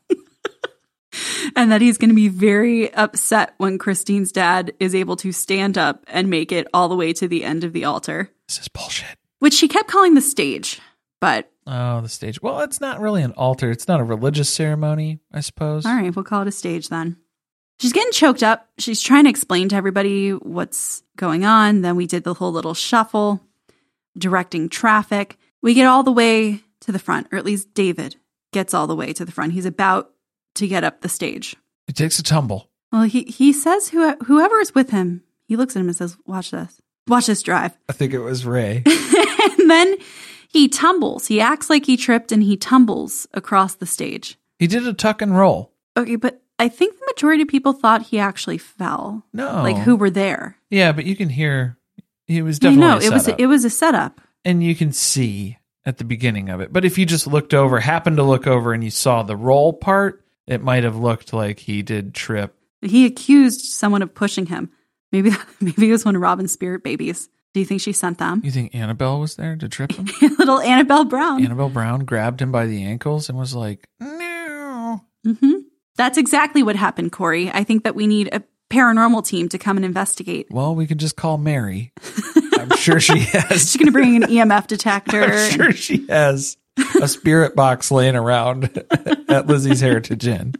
And that he's going to be very upset when Christine's dad is able to stand up and make it all the way to the end of the altar. This is bullshit. Which she kept calling the stage, but... Oh, the stage. Well, it's not really an altar. It's not a religious ceremony, I suppose. All right, we'll call it a stage then. She's getting choked up. She's trying to explain to everybody what's going on. Then we did the whole little shuffle, directing traffic. We get all the way to the front, or at least David gets all the way to the front. He's about to get up the stage. It takes a tumble. Well, he says whoever is with him, he looks at him and says, watch this. Watch this drive. I think it was Ray. And then he tumbles. He acts like he tripped and he tumbles across the stage. He did a tuck and roll. Okay, but I think the majority of people thought he actually fell. No. Like who were there. Yeah, but you can hear it was definitely a setup. It was a setup. And you can see at the beginning of it. But if you just happened to look over and you saw the roll part, it might have looked like he did trip. He accused someone of pushing him. Maybe it was one of Robin's spirit babies. Do you think she sent them? You think Annabelle was there to trip him? Little Annabelle Brown. Annabelle Brown grabbed him by the ankles and was like, no. Mm-hmm. That's exactly what happened, Corey. I think that we need a paranormal team to come and investigate. Well, we could just call Mary. I'm sure she has. She's going to bring an EMF detector. I'm sure she has a spirit box laying around at Lizzie's Heritage Inn.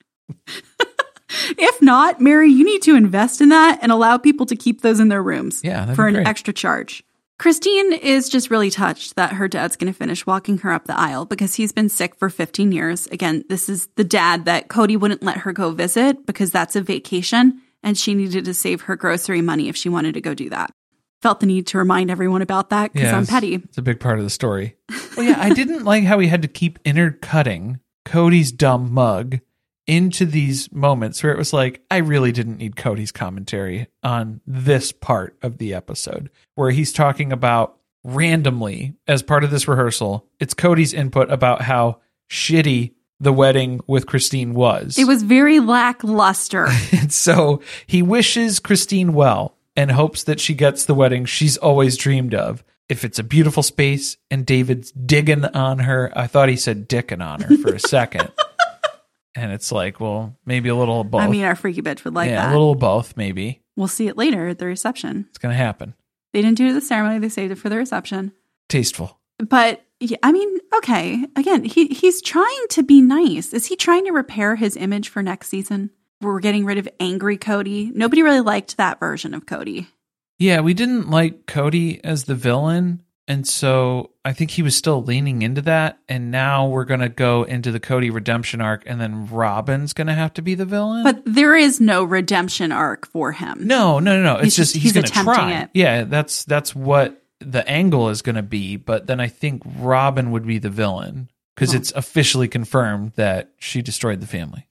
If not, Mary, you need to invest in that and allow people to keep those in their rooms for an extra charge. Christine is just really touched that her dad's going to finish walking her up the aisle because he's been sick for 15 years. Again, this is the dad that Cody wouldn't let her go visit because that's a vacation and she needed to save her grocery money if she wanted to go do that. Felt the need to remind everyone about that because I'm petty. It's a big part of the story. Well, yeah, I didn't like how he had to keep intercutting Cody's dumb mug into these moments where it was like, I really didn't need Cody's commentary on this part of the episode, where he's talking about randomly, as part of this rehearsal, it's Cody's input about how shitty the wedding with Christine was. It was very lackluster. And so he wishes Christine well and hopes that she gets the wedding she's always dreamed of. If it's a beautiful space and David's digging on her, I thought he said dicking on her for a second. And it's like, well, maybe a little of both. I mean, our freaky bitch would like that. Yeah, a little of both, maybe. We'll see it later at the reception. It's going to happen. They didn't do it at the ceremony. They saved it for the reception. Tasteful. But, yeah, I mean, okay. Again, he's trying to be nice. Is he trying to repair his image for next season? We're getting rid of angry Cody. Nobody really liked that version of Cody. Yeah, we didn't like Cody as the villain. And so I think he was still leaning into that. And now we're going to go into the Cody redemption arc, and then Robin's going to have to be the villain. But there is no redemption arc for him. No. It's just he's going to try. It. Yeah, that's what the angle is going to be. But then I think Robin would be the villain because it's officially confirmed that she destroyed the family.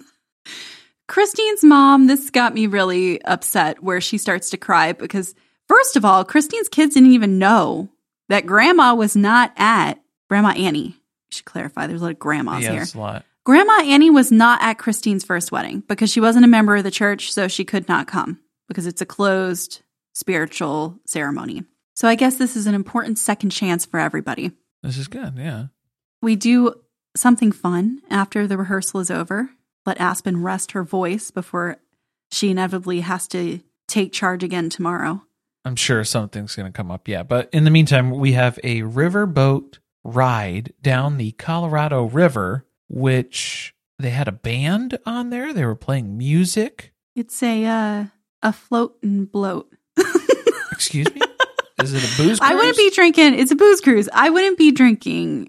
Christine's mom, this got me really upset where she starts to cry because, first of all, Christine's kids didn't even know that Grandma was not at Grandma Annie. I should clarify, there's a lot of grandmas here. Yes, a lot. Grandma Annie was not at Christine's first wedding because she wasn't a member of the church, so she could not come because it's a closed spiritual ceremony. So I guess this is an important second chance for everybody. This is good, yeah. We do something fun after the rehearsal is over. Let Aspen rest her voice before she inevitably has to take charge again tomorrow. I'm sure something's going to come up, yeah. But in the meantime, we have a riverboat ride down the Colorado River, which they had a band on there. They were playing music. It's a float and bloat. Excuse me? Is it a booze cruise? I wouldn't be drinking. It's a booze cruise. I wouldn't be drinking,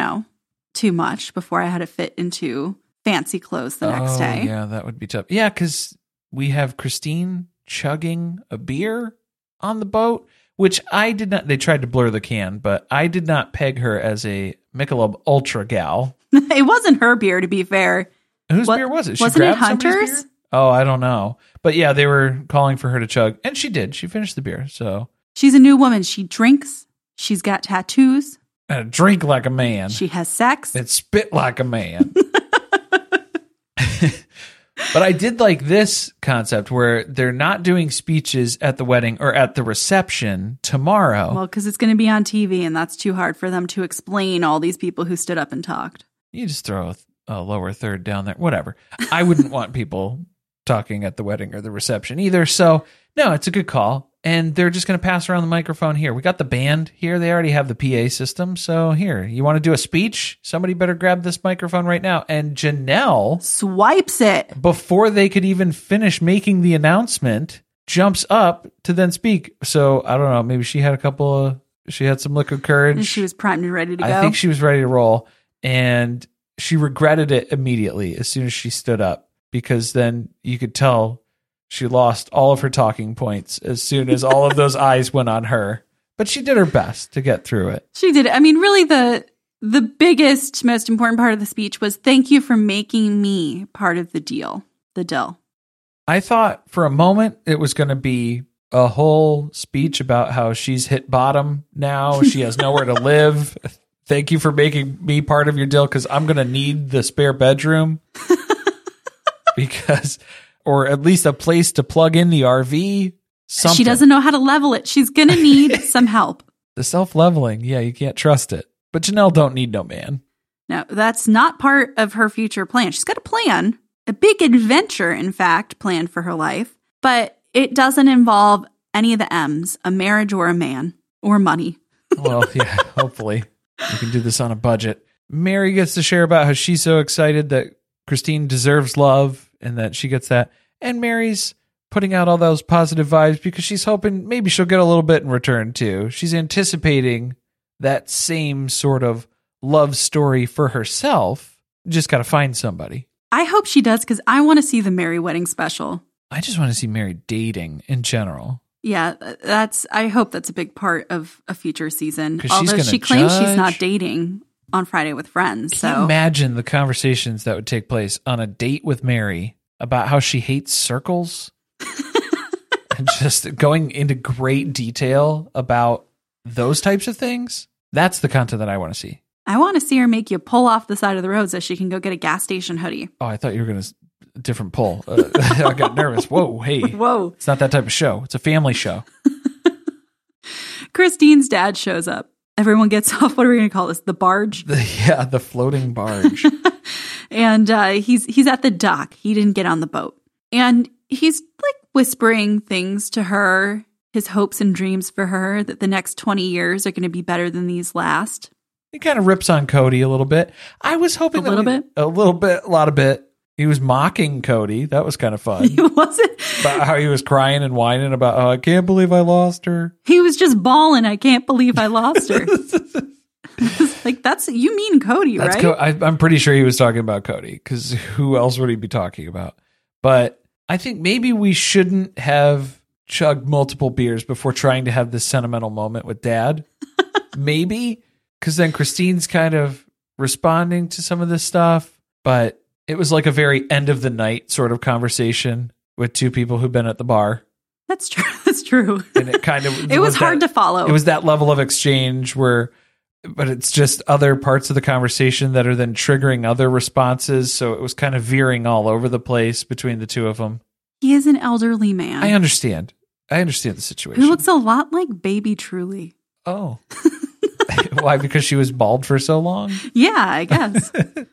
too much before I had to fit into fancy clothes the next day. Yeah, that would be tough. Yeah, because we have Christine chugging a beer on the boat, which I did not. They tried to blur the can, but I did not peg her as a Michelob Ultra gal. It wasn't her beer, to be fair. Whose beer was it? Wasn't it Hunter's? Oh, I don't know. But yeah, they were calling for her to chug, and she did. She finished the beer, so. She's a new woman. She drinks. She's got tattoos. And drink like a man. She has sex. And spit like a man. But I did like this concept where they're not doing speeches at the wedding or at the reception tomorrow. Well, because it's going to be on TV, and that's too hard for them to explain all these people who stood up and talked. You just throw a lower third down there. Whatever. I wouldn't want people talking at the wedding or the reception either. So, no, it's a good call. And they're just going to pass around the microphone here. We got the band here. They already have the PA system. So here, you want to do a speech? Somebody better grab this microphone right now. And Janelle swipes it before they could even finish making the announcement, jumps up to then speak. So I don't know. Maybe she had she had some liquid courage. And she was primed and ready to go. I think she was ready to roll. And she regretted it immediately as soon as she stood up, because then you could tell she lost all of her talking points as soon as all of those eyes went on her. But she did her best to get through it. She did. I mean, really, the biggest, most important part of the speech was, thank you for making me part of the deal. The deal. I thought for a moment it was going to be a whole speech about how she's hit bottom now. She has nowhere to live. Thank you for making me part of your deal, because I'm going to need the spare bedroom. Or at least a place to plug in the RV. Something. She doesn't know how to level it. She's going to need some help. The self-leveling. Yeah, you can't trust it. But Janelle don't need no man. No, that's not part of her future plan. She's got a plan, a big adventure, in fact, planned for her life. But it doesn't involve any of the M's, a marriage or a man, or money. Well, yeah, hopefully we can do this on a budget. Mary gets to share about how she's so excited that Christine deserves love and that she gets that. And Mary's putting out all those positive vibes because she's hoping maybe she'll get a little bit in return too. She's anticipating that same sort of love story for herself. Just got to find somebody. I hope she does because I want to see the Mary wedding special. I just want to see Mary dating in general. Yeah, I hope that's a big part of a future season. 'Cause Although she's she gonna claims she's judge. not dating on Friday with Friends. Can you So imagine the conversations that would take place on a date with Mary about how she hates circles? And just going into great detail about those types of things? That's the content that I want to see. I want to see her make you pull off the side of the road so she can go get a gas station hoodie. Oh, I thought you were going to different pull. I got nervous. Whoa, hey. Whoa. It's not that type of show. It's a family show. Christine's dad shows up. Everyone gets off. What are we going to call this? The barge? The floating barge. And he's at the dock. He didn't get on the boat. And he's like whispering things to her, his hopes and dreams for her, that the next 20 years are going to be better than these last. He kind of rips on Cody a little bit. I was hoping A little bit? A little bit, a lot of bit. He was mocking Cody. That was kind of fun. He wasn't. About how he was crying and whining about, oh, I can't believe I lost her. He was just bawling. I can't believe I lost her. Like, that's, you mean Cody, That's right? I'm pretty sure he was talking about Cody, because who else would he be talking about? But I think maybe we shouldn't have chugged multiple beers before trying to have this sentimental moment with Dad. Maybe, because then Christine's kind of responding to some of this stuff, but it was like a very end of the night sort of conversation with two people who've been at the bar. That's true. That's true. And it kind of It was hard to follow. It was that level of exchange where, but it's just other parts of the conversation that are then triggering other responses. So it was kind of veering all over the place between the two of them. He is an elderly man. I understand the situation. Who looks a lot like Baby Truly. Oh. Why? Because she was bald for so long? Yeah, I guess.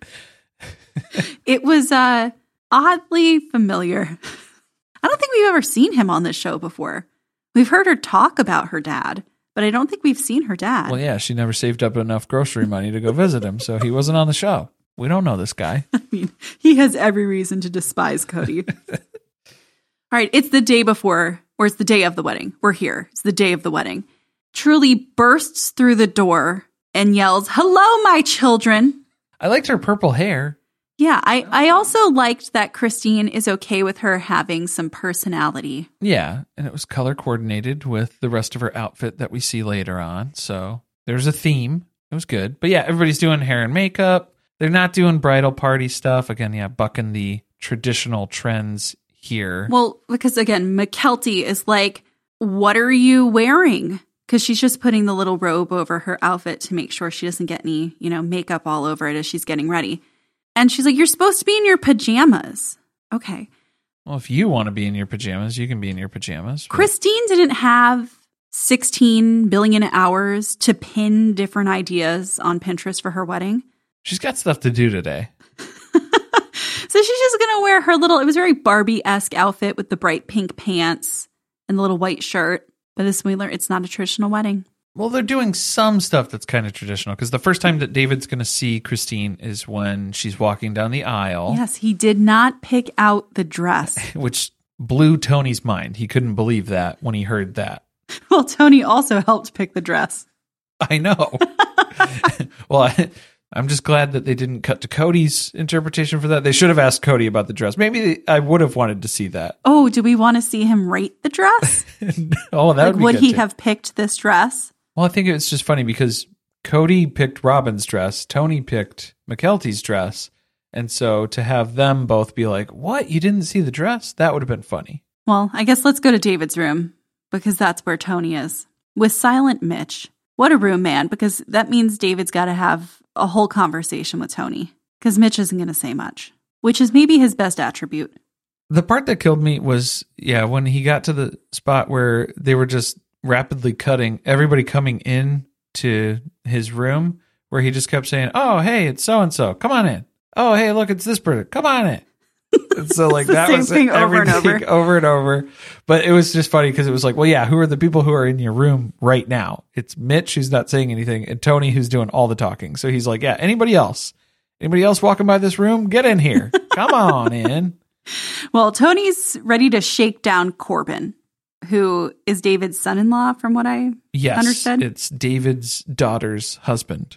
It was oddly familiar. I don't think we've ever seen him on this show before. We've heard her talk about her dad, but I don't think we've seen her dad. Well, yeah, she never saved up enough grocery money to go visit him, so he wasn't on the show. We don't know this guy. I mean, he has every reason to despise Cody. All right, it's the day before, or it's the day of the wedding. We're here. It's the day of the wedding. Truly bursts through the door and yells, "Hello, my children." I liked her purple hair. Yeah, I also liked that Christine is okay with her having some personality. Yeah, and it was color coordinated with the rest of her outfit that we see later on. So there's a theme. It was good. But yeah, everybody's doing hair and makeup. They're not doing bridal party stuff. Again, yeah, bucking the traditional trends here. Well, because again, McKelty is like, "What are you wearing?" Because she's just putting the little robe over her outfit to make sure she doesn't get any, makeup all over it as she's getting ready. And she's like, "You're supposed to be in your pajamas." Okay. Well, if you want to be in your pajamas, you can be in your pajamas. But Christine didn't have 16 billion hours to pin different ideas on Pinterest for her wedding. she's got stuff to do today. So she's just going to wear her it was very Barbie-esque outfit with the bright pink pants and the little white shirt. But as we learned, it's not a traditional wedding. Well, they're doing some stuff that's kind of traditional, because the first time that David's going to see Christine is when she's walking down the aisle. Yes, he did not pick out the dress. Which blew Tony's mind. He couldn't believe that when he heard that. Well, Tony also helped pick the dress. I know. Well, I'm just glad that they didn't cut to Cody's interpretation for that. They should have asked Cody about the dress. Maybe I would have wanted to see that. Oh, do we want to see him rate the dress? Oh, that would good he too. have picked this dress? Well, I think it's just funny because Cody picked Robin's dress, Tony picked McKelty's dress, and so to have them both be like, "What? You didn't see the dress?" That would have been funny. Well, I guess let's go to David's room, because that's where Tony is, with Silent Mitch. What a room, man, because that means David's got to have a whole conversation with Tony, because Mitch isn't going to say much, which is maybe his best attribute. The part that killed me was, when he got to the spot where they were just rapidly cutting everybody coming in to his room, where he just kept saying, "Oh, hey, it's so-and-so. Come on in. Oh, hey, look, it's this person. Come on in." And so like the that same was thing over and everything over and over. But it was just funny because it was like, well, yeah, who are the people who are in your room right now? It's Mitch, who's not saying anything, and Tony, who's doing all the talking. So he's like, yeah, anybody else walking by this room? Get in here. Come on in. Well, Tony's ready to shake down Corbin, who is David's son-in-law, from what I understood. It's David's daughter's husband.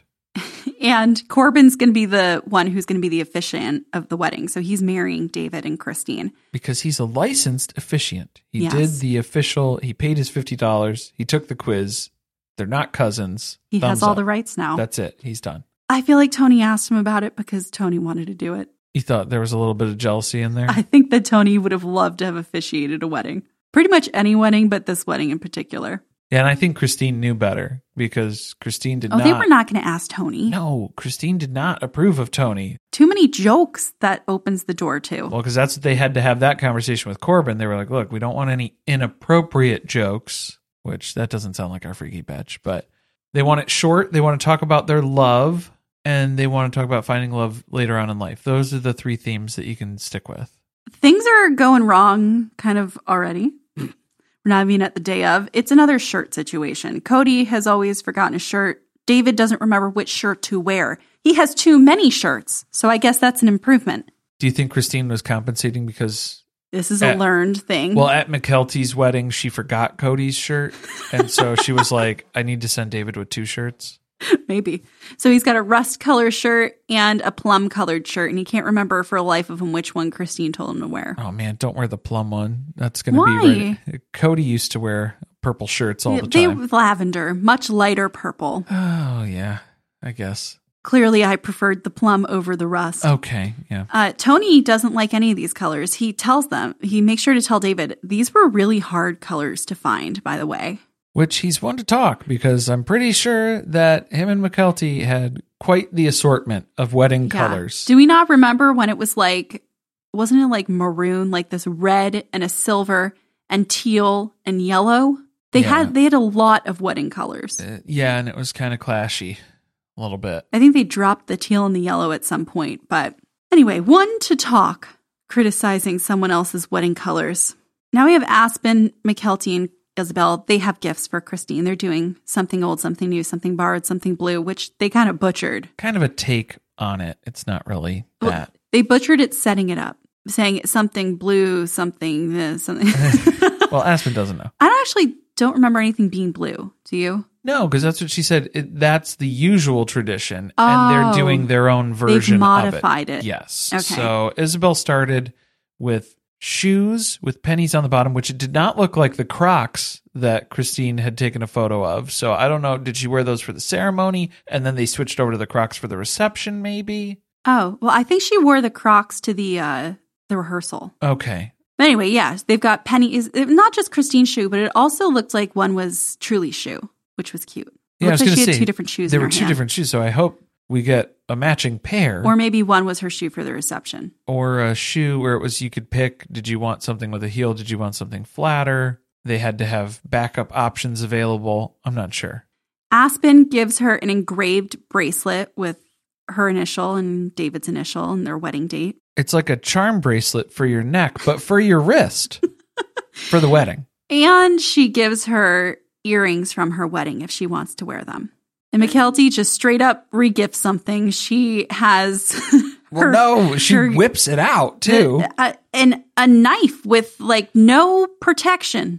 And Corbin's going to be the one who's going to be the officiant of the wedding. So he's marrying David and Christine. Because he's a licensed officiant. He Yes. did the official, he paid his $50. He took the quiz. They're not cousins. He Thumbs has all up. the rights now. That's it. He's done. I feel like Tony asked him about it because Tony wanted to do it. You thought there was a little bit of jealousy in there? I think that Tony would have loved to have officiated a wedding. Pretty much any wedding, but this wedding in particular. Yeah, and I think Christine knew better because Christine did not. They were not going to ask Tony. No, Christine did not approve of Tony. Too many jokes that opens the door to. Well, because that's what they had to have that conversation with Corbin. They were like, look, we don't want any inappropriate jokes, which that doesn't sound like our Freaky Batch, but they want it short. They want to talk about their love, and they want to talk about finding love later on in life. Those are the three themes that you can stick with. Things are going wrong kind of already. We're not even at the day of. It's another shirt situation. Cody has always forgotten a shirt. David doesn't remember which shirt to wear. He has too many shirts, so I guess that's an improvement. Do you think Christine was compensating because... This is a learned thing. Well, at McKelty's wedding, she forgot Cody's shirt, and so she was like, I need to send David with 2 shirts. Maybe. So he's got a rust color shirt and a plum colored shirt, and he can't remember for the life of him which one Christine told him to wear. Oh man, don't wear the plum one. That's going to be right. Cody used to wear purple shirts all the time. They lavender, much lighter purple. Oh yeah, I guess. Clearly, I preferred the plum over the rust. Okay, yeah. Tony doesn't like any of these colors. He makes sure to tell David, these were really hard colors to find, by the way. Which he's one to talk because I'm pretty sure that him and McKelty had quite the assortment of wedding colors. Do we not remember when it was like, wasn't it like maroon, like this red and a silver and teal and yellow? They had a lot of wedding colors. Yeah, and it was kind of clashy a little bit. I think they dropped the teal and the yellow at some point. But anyway, one to talk, criticizing someone else's wedding colors. Now we have Aspen, McKelty, and Isabel. They have gifts for Christine. They're doing something old, something new, something borrowed, something blue, which they kind of butchered. Kind of a take on it. It's not really that. They butchered it setting it up, saying it's something blue, something this, something. Well, Aspen doesn't know. I don't remember anything being blue. Do you? No, because that's what she said. That's the usual tradition, and they're doing their own version they've modified of it. it. Yes. Okay. So Isabel started with shoes with pennies on the bottom, which did not look like the Crocs that Christine had taken a photo of. So I don't know, did she wear those for the ceremony and then they switched over to the Crocs for the reception maybe? Oh, well, I think she wore the Crocs to the rehearsal. Okay. But anyway, yeah, they've got pennies, not just Christine's shoe, but it also looked like one was Truly's shoe, which was cute. Yeah, I was like going to she say, had 2 different shoes. There in were her 2 hand. different shoes, so I hope we get a matching pair. Or maybe one was her shoe for the reception. Or a shoe where it was you could pick, did you want something with a heel? Did you want something flatter? They had to have backup options available. I'm not sure. Aspen gives her an engraved bracelet with her initial and David's initial and their wedding date. It's like a charm bracelet for your neck, but for your wrist for the wedding. And she gives her earrings from her wedding if she wants to wear them. And McKelty just straight up re-gifts something. She has she whips it out too. And a knife with like no protection.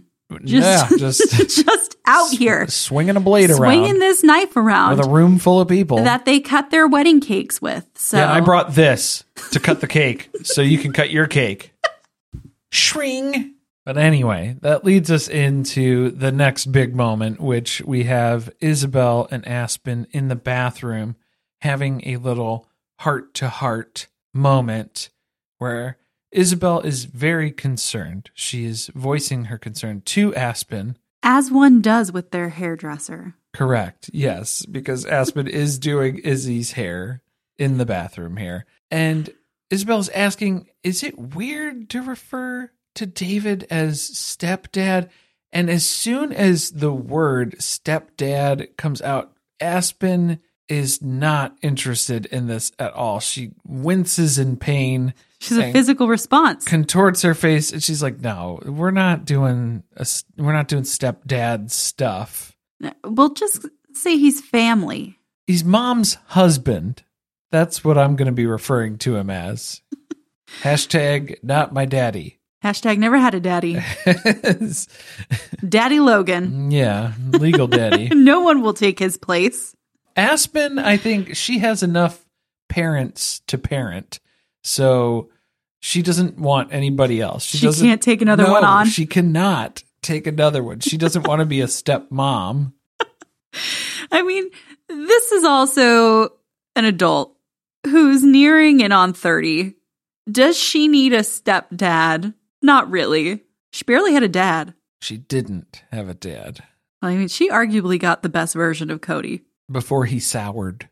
Just out here. Swinging a blade around. Swinging this knife around. With a room full of people. That they cut their wedding cakes with. So yeah, I brought this to cut the cake so you can cut your cake. Shring. But anyway, that leads us into the next big moment, which we have Isabel and Aspen in the bathroom having a little heart-to-heart moment where Isabel is very concerned. She is voicing her concern to Aspen. As one does with their hairdresser. Correct, yes, because Aspen is doing Izzy's hair in the bathroom here. And Isabel's asking, is it weird to refer to David as stepdad? And as soon as the word stepdad comes out, Aspen is not interested in this at all. She winces in pain. She's a physical response. Contorts her face, and she's like, "No, we're not doing stepdad stuff. We'll just say he's family. He's mom's husband. That's what I'm going to be referring to him as. Hashtag not my daddy. Hashtag never had a daddy. Daddy Logan. Yeah, legal daddy. No one will take his place. Aspen, I think she has enough parents to parent, so she doesn't want anybody else. She can't take another one on. She cannot take another one. She doesn't want to be a stepmom. I mean, this is also an adult who's nearing in on 30. Does she need a stepdad? Not really. She barely had a dad. She didn't have a dad. I mean, she arguably got the best version of Cody. Before he soured.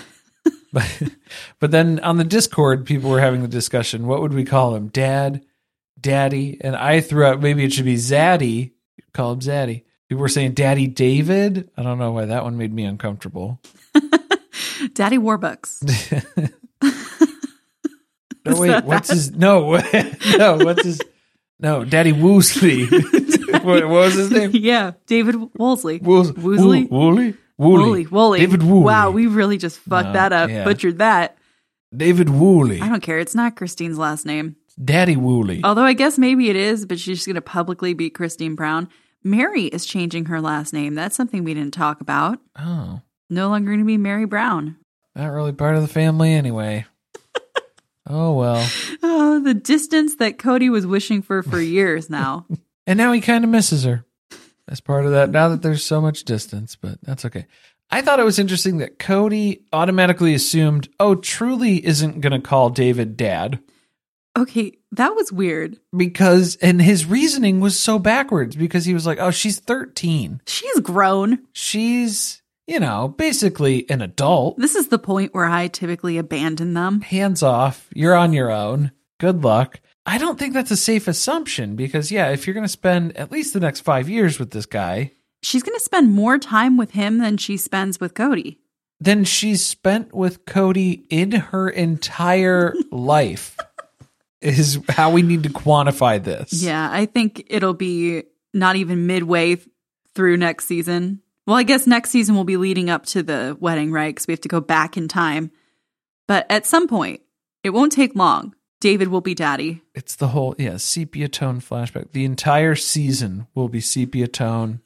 But then on the Discord, people were having the discussion, what would we call him? Dad? Daddy? And I threw out, maybe it should be Zaddy. Call him Zaddy. People were saying Daddy David. I don't know why that one made me uncomfortable. Daddy Warbucks. No, wait, what's his... No, what's his... No, Daddy Woosley. What was his name? Yeah, David Woolsey. Woosley? Woolley. David Woolley. Wow, we really just fucked that up. Yeah. Butchered that. David Woolley. I don't care. It's not Christine's last name. Daddy Woolley. Although I guess maybe it is, but she's going to publicly beat Christine Brown. Mary is changing her last name. That's something we didn't talk about. Oh. No longer going to be Mary Brown. Not really part of the family anyway. Oh, well. Oh, the distance that Cody was wishing for years now. And now he kind of misses her as part of that, now that there's so much distance, but that's okay. I thought it was interesting that Cody automatically assumed, Truly isn't going to call David dad. Okay, that was weird. And his reasoning was so backwards because he was like, she's 13. She's grown. She's, basically an adult. This is the point where I typically abandon them. Hands off. You're on your own. Good luck. I don't think that's a safe assumption because, if you're going to spend at least the next 5 years with this guy. She's going to spend more time with him than she spends with Cody. Than she's spent with Cody in her entire life is how we need to quantify this. Yeah, I think it'll be not even midway through next season. Well, I guess next season will be leading up to the wedding, right? Because we have to go back in time. But at some point, it won't take long. David will be daddy. It's the whole, sepia tone flashback. The entire season will be sepia tone.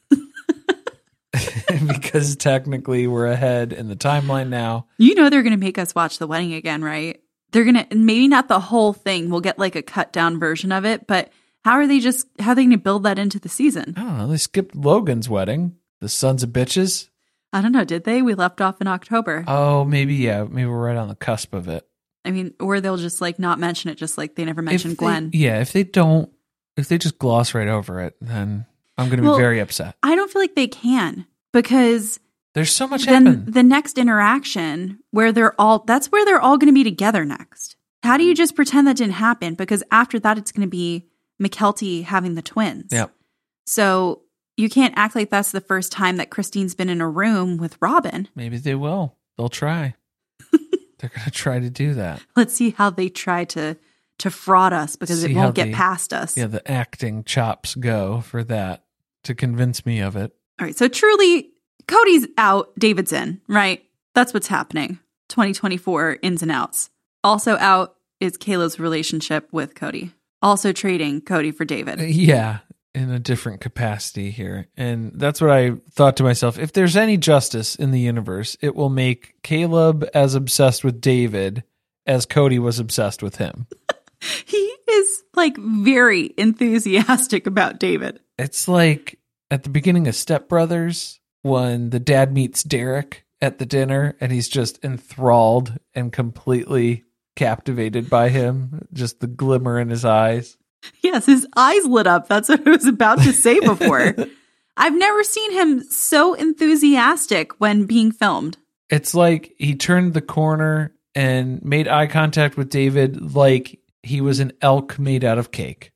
Because technically we're ahead in the timeline now. They're going to make us watch the wedding again, right? They're going to, maybe not the whole thing. We'll get like a cut down version of it. But how are they going to build that into the season? I don't know. They skipped Logan's wedding. The sons of bitches. I don't know. Did they? We left off in October. Oh, maybe, Maybe we're right on the cusp of it. I mean, or they'll just like not mention it, just like they never mentioned Glenn. If they just gloss right over it, then I'm going to be very upset. I don't feel like they can because there's so much happen. The next interaction where that's where they're all going to be together next. How do you just pretend that didn't happen? Because after that, it's going to be McKelty having the twins. Yep. So you can't act like that's the first time that Christine's been in a room with Robin. Maybe they will. They'll try. They're going to try to do that. Let's see how they try to fraud us because it won't get past us. Yeah, the acting chops go for that to convince me of it. All right, so truly, Cody's out, David's in, right? That's what's happening. 2024 ins and outs. Also out is Kayla's relationship with Cody. Also trading Cody for David. Yeah, in a different capacity here. And that's what I thought to myself. If there's any justice in the universe, it will make Caleb as obsessed with David as Cody was obsessed with him. He is like very enthusiastic about David. It's like at the beginning of Step Brothers when the dad meets Derek at the dinner and he's just enthralled and completely captivated by him. Just the glimmer in his eyes. Yes, his eyes lit up. That's what I was about to say before. I've never seen him so enthusiastic when being filmed. It's like he turned the corner and made eye contact with David like he was an elk made out of cake.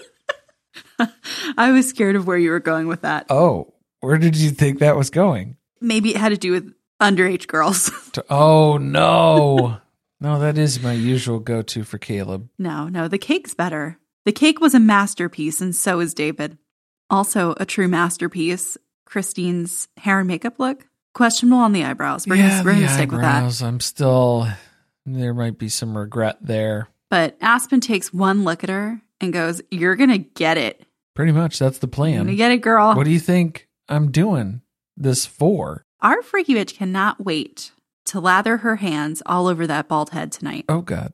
I was scared of where you were going with that. Oh, where did you think that was going? Maybe it had to do with underage girls. Oh, no. No, that is my usual go-to for Caleb. No, the cake's better. The cake was a masterpiece, and so is David. Also a true masterpiece, Christine's hair and makeup look. Questionable on the eyebrows. We're gonna stick with that. There might be some regret there. But Aspen takes one look at her and goes, "You're going to get it." Pretty much, that's the plan. You're going to get it, girl. What do you think I'm doing this for? Our freaky bitch cannot wait to lather her hands all over that bald head tonight. Oh, God.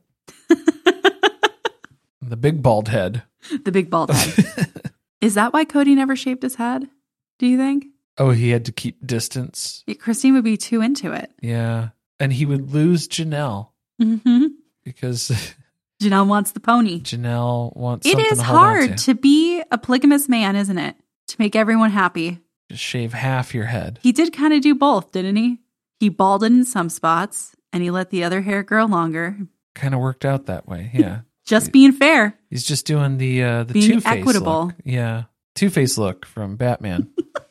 The big bald head. The big bald head. Is that why Cody never shaved his head, do you think? Oh, he had to keep distance. Christine would be too into it. Yeah. And he would lose Janelle. Mm-hmm. Because Janelle wants the pony. Janelle wants it something is to hold on hard to be a polygamous man, isn't it? To make everyone happy. Just shave half your head. He did kind of do both, didn't he? He balded in some spots, and he let the other hair grow longer. Kind of worked out that way, yeah. Just being fair. He's just doing the being Two-Face equitable. look. Yeah, Two-Face look from Batman.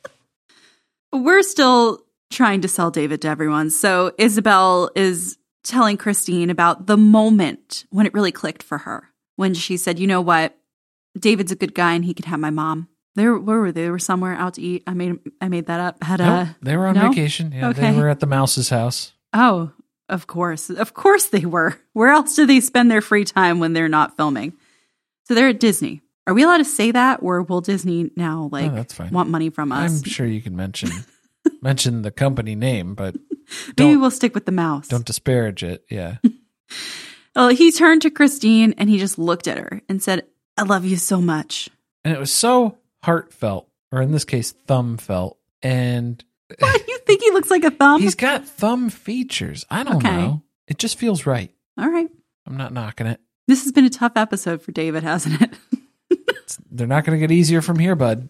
We're still trying to sell David to everyone, so Isabel is telling Christine about the moment when it really clicked for her. When she said, "You know what? David's a good guy and he could have my mom." Where were they? They were somewhere out to eat. I made that up. They were on vacation. Yeah, okay. They were at the mouse's house. Oh, of course. Of course they were. Where else do they spend their free time when they're not filming? So they're at Disney. Are we allowed to say that, or will Disney now that's fine. want money from us? I'm sure you can mention the company name, but maybe we'll stick with the mouse. Don't disparage it. Yeah. Well, he turned to Christine and he just looked at her and said, "I love you so much." And it was so heartfelt, or in this case, thumb felt. And why do you think he looks like a thumb? He's got thumb features. I don't know. It just feels right. All right. I'm not knocking it. This has been a tough episode for David, hasn't it? They're not going to get easier from here, bud.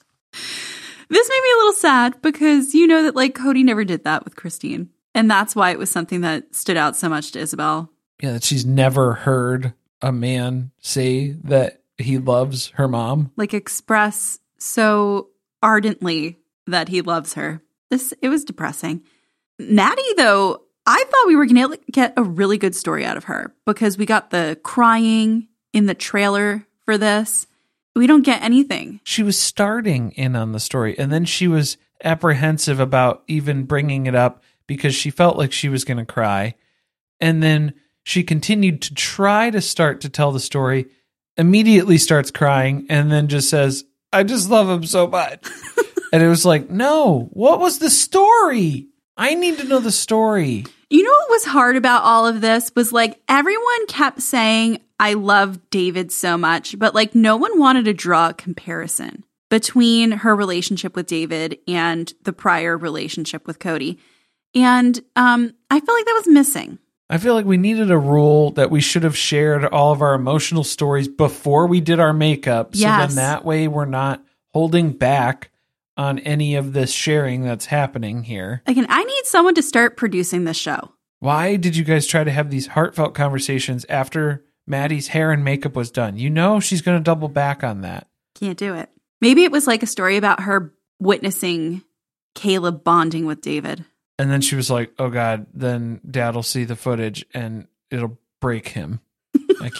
This made me a little sad because you know that Cody never did that with Christine. And that's why it was something that stood out so much to Isabel. Yeah, that she's never heard a man say that he loves her mom. Express so ardently that he loves her. It was depressing. Maddie, though, I thought we were going to get a really good story out of her because we got the crying in the trailer for this. We don't get anything. She was starting in on the story, and then she was apprehensive about even bringing it up because she felt like she was going to cry. And then she continued to try to start to tell the story, immediately starts crying, and then just says, "I just love him so much." And it was like, no, what was the story? I need to know the story. You know what was hard about all of this was everyone kept saying, "I love David so much," but no one wanted to draw a comparison between her relationship with David and the prior relationship with Cody. And I feel like that was missing. I feel like we needed a rule that we should have shared all of our emotional stories before we did our makeup. So then that way we're not holding back on any of this sharing that's happening here. Again, I need someone to start producing this show. Why did you guys try to have these heartfelt conversations after Maddie's hair and makeup was done? You know she's going to double back on that. Can't do it. Maybe it was a story about her witnessing Caleb bonding with David. And then she was like, "Oh God, then Dad will see the footage and it'll break him." I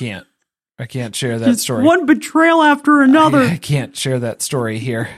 can't share that story. One betrayal after another. I can't share that story here.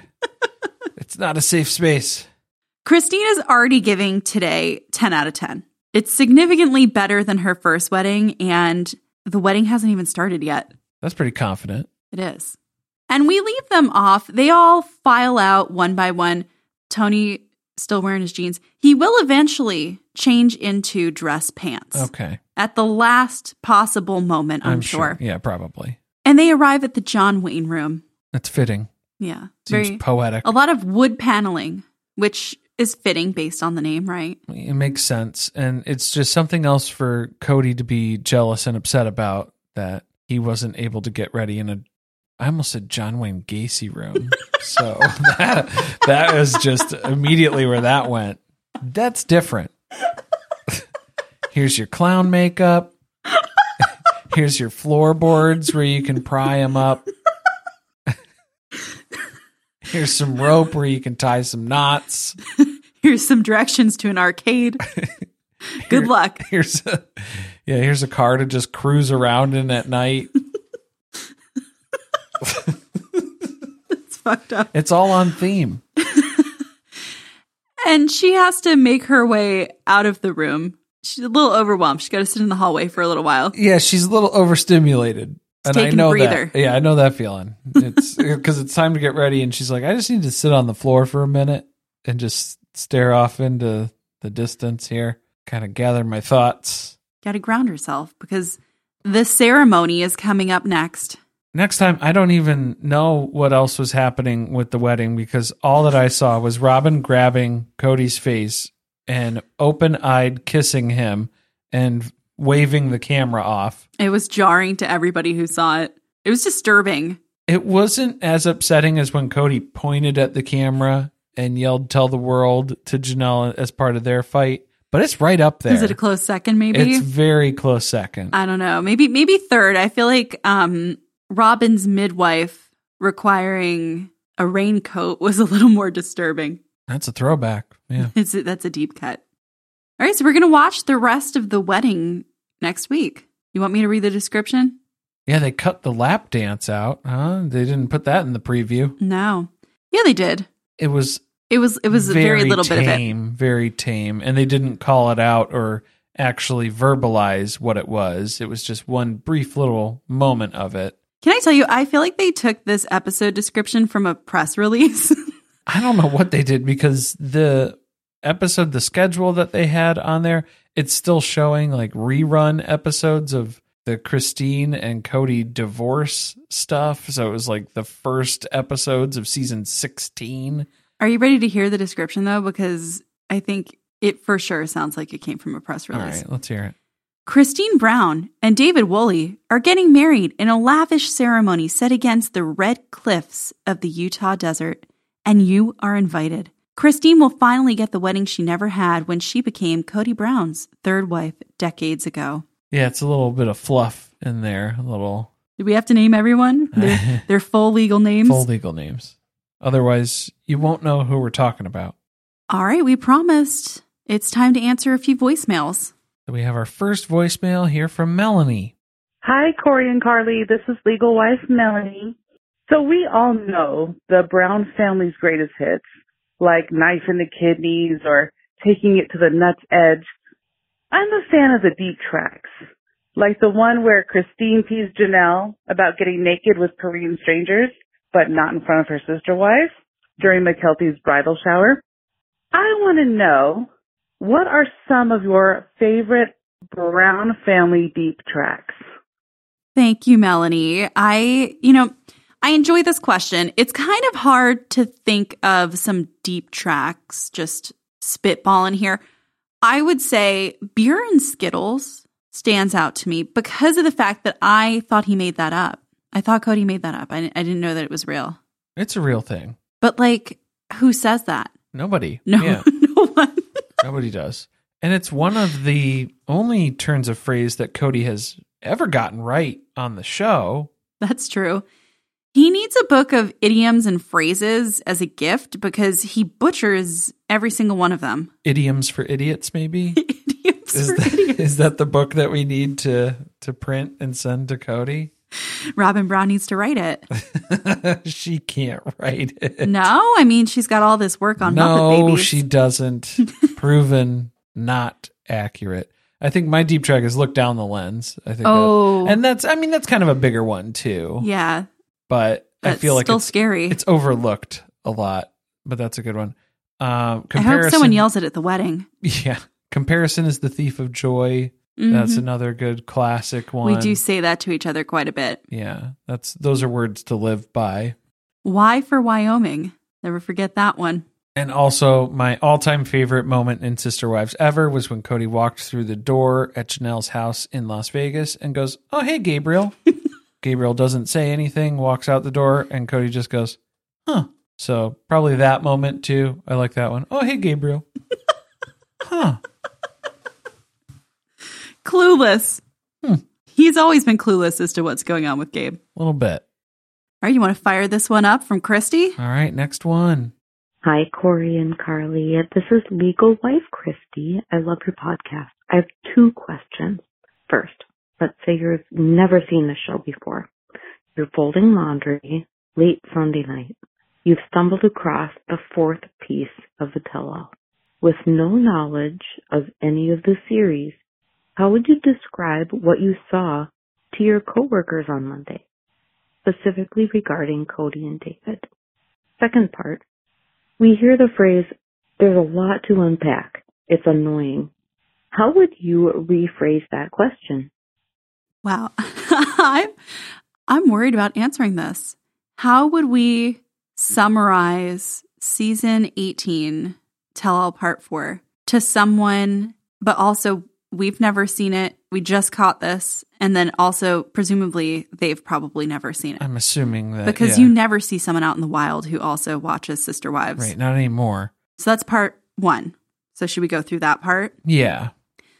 It's not a safe space. Christine is already giving today 10 out of 10. It's significantly better than her first wedding, and the wedding hasn't even started yet. That's pretty confident. It is. And we leave them off. They all file out one by one. Tony still wearing his jeans. He will eventually change into dress pants. Okay. At the last possible moment, I'm sure. Yeah, probably. And they arrive at the John Wayne room. That's fitting. Yeah. Seems very poetic. A lot of wood paneling, which is fitting based on the name, right? It makes sense. And it's just something else for Cody to be jealous and upset about, that he wasn't able to get ready in I almost said John Wayne Gacy room. So that was just immediately where that went. That's different. Here's your clown makeup. Here's your floorboards where you can pry them up. Here's some rope where you can tie some knots. Here's some directions to an arcade. Good luck. Yeah, here's a car to just cruise around in at night. It's fucked up. It's all on theme. And she has to make her way out of the room. She's a little overwhelmed. She's got to sit in the hallway for a little while. Yeah, she's a little overstimulated. And I know that. Yeah, I know that feeling. It's because it's time to get ready, and she's like, I just need to sit on the floor for a minute and just stare off into the distance here, kind of gather my thoughts. Got to ground herself because the ceremony is coming up next. Next time, I don't even know what else was happening with the wedding because all that I saw was Robin grabbing Cody's face and open-eyed kissing him and waving the camera off. It was jarring to everybody who saw it. It was disturbing. It wasn't as upsetting as when Cody pointed at the camera and yelled, "Tell the world" to Janelle as part of their fight. But it's right up there. Is it a close second, maybe? It's very close second. I don't know. Maybe third. I feel like Robin's midwife requiring a raincoat was a little more disturbing. That's a throwback. Yeah. That's a deep cut. All right, so we're going to watch the rest of the wedding next week. You want me to read the description? Yeah, they cut the lap dance out. Huh? They didn't put that in the preview. No. Yeah, they did. It was very little bit of it. Very tame. And they didn't call it out or actually verbalize what it was. It was just one brief little moment of it. Can I tell you, I feel like they took this episode description from a press release. I don't know what they did because the episode, the schedule that they had on there, it's still showing like rerun episodes of the Christine and Cody divorce stuff. So it was like the first episodes of season 16. Are you ready to hear the description though? Because I think it for sure sounds like it came from a press release. All right, let's hear it. Christine Brown and David Woolley are getting married in a lavish ceremony set against the red cliffs of the Utah desert, and you are invited. Christine will finally get the wedding she never had when she became Cody Brown's third wife decades ago. Yeah, it's a little bit of fluff in there. A little. Do we have to name everyone? Their full legal names? Full legal names. Otherwise, you won't know who we're talking about. All right, we promised. It's time to answer a few voicemails. We have our first voicemail here from Melanie. Hi, Corey and Carly. This is legal wife Melanie. So we all know the Brown family's greatest hits, like Knife in the Kidneys or Taking It to the Nuts Edge. I'm a fan of the deep tracks, like the one where Christine teased Janelle about getting naked with Korean strangers, but not in front of her sister wife during McKelty's bridal shower. I want to know, what are some of your favorite Brown family deep tracks? Thank you, Melanie. I enjoy this question. It's kind of hard to think of some deep tracks, just spitballing here. I would say Beer and Skittles stands out to me because of the fact that I thought he made that up. I thought Cody made that up. I didn't know that it was real. It's a real thing. But who says that? Nobody. No, yeah. No one. Nobody does. And it's one of the only turns of phrase that Cody has ever gotten right on the show. That's true. He needs a book of idioms and phrases as a gift because he butchers every single one of them. Idioms for idiots, maybe? Idioms for idiots. Is that the book that we need to print and send to Cody? Robin Brown needs to write it. She can't write it. No, I mean, she's got all this work on Muppet Babies. No, she doesn't. Proven not accurate. I think my deep track is Look Down the Lens. I think that's kind of a bigger one too. Yeah. But I feel like it's scary. It's overlooked a lot, but that's a good one. I hope someone yells it at the wedding. Yeah. Comparison is the thief of joy. Mm-hmm. That's another good classic one. We do say that to each other quite a bit. Yeah. Those are words to live by. Y for Wyoming. Never forget that one. And also, my all-time favorite moment in Sister Wives ever was when Cody walked through the door at Janelle's house in Las Vegas and goes, "Oh, hey, Gabriel." Gabriel doesn't say anything, walks out the door, and Cody just goes, "Huh." So probably that moment, too. I like that one. "Oh, hey, Gabriel." Huh. Clueless. He's always been clueless as to what's going on with Gabe. A little bit. All right, you want to fire this one up from Christy? All right, next one. Hi, Corey and Carly. This is legal wife Christy. I love your podcast. I have two questions. First, let's say you've never seen this show before. You're folding laundry late Sunday night. You've stumbled across the fourth piece of the tell-all. With no knowledge of any of the series, how would you describe what you saw to your coworkers on Monday, specifically regarding Cody and David? Second part, we hear the phrase, there's a lot to unpack. It's annoying. How would you rephrase that question? Wow. I'm worried about answering this. How would we summarize season 18, Tell All Part 4, to someone, but also we've never seen it, we just caught this, and then also presumably they've probably never seen it. I'm assuming that. Because you never see someone out in the wild who also watches Sister Wives. Right, not anymore. So that's part 1. So should we go through that part? Yeah.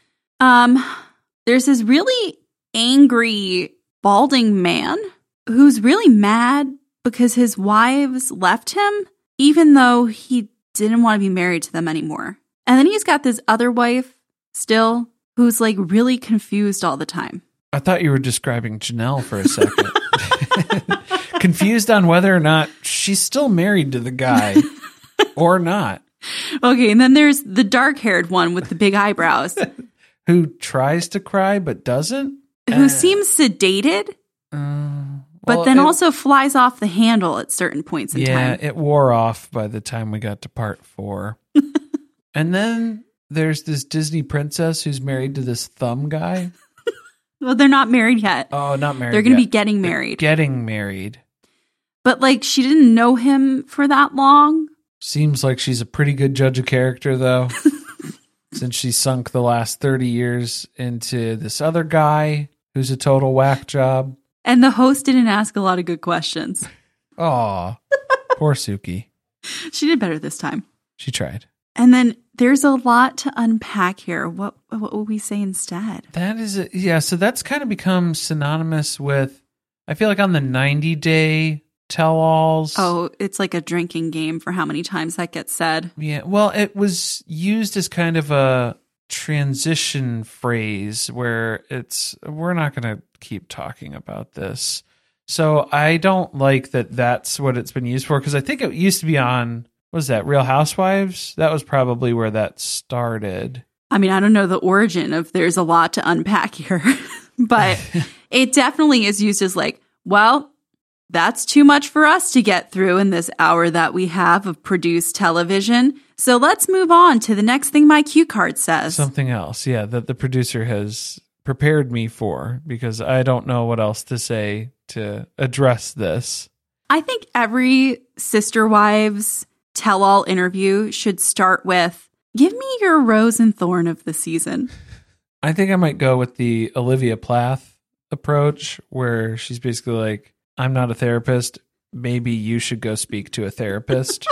There's this really angry, balding man who's really mad because his wives left him, even though he didn't want to be married to them anymore. And then he's got this other wife still who's like really confused all the time. I thought you were describing Janelle for a second. Confused on whether or not she's still married to the guy or not. Okay, and then there's the dark-haired one with the big eyebrows. Who tries to cry but doesn't? Who seems sedated, but then also flies off the handle at certain points in time. Yeah, it wore off by the time we got to part 4. And then there's this Disney princess who's married to this thumb guy. Well, they're not married yet. Oh, not married They're going to yet. be getting married. Getting married. But, like, she didn't know him for that long. Seems like she's a pretty good judge of character, though. Since she sunk the last 30 years into this other guy who's a total whack job. And the host didn't ask a lot of good questions. Aw, poor Suki. She did better this time. She tried. And then there's a lot to unpack here. What would we say instead? That is, so that's kind of become synonymous with, I feel like on the 90-day tell-alls. Oh, it's like a drinking game for how many times that gets said. Yeah, well, it was used as kind of a transition phrase where we're not going to keep talking about this. So I don't like that that's what it's been used for, because I think it used to be on, what was that, Real Housewives? That was probably where that started. I mean, I don't know the origin of there's a lot to unpack here, but it definitely is used as like, well, that's too much for us to get through in this hour that we have of produced television. So let's move on to the next thing my cue card says. Something else, yeah, that the producer has prepared me for, because I don't know what else to say to address this. I think every Sister Wives tell-all interview should start with, give me your rose and thorn of the season. I think I might go with the Olivia Plath approach, where she's basically like, I'm not a therapist. Maybe you should go speak to a therapist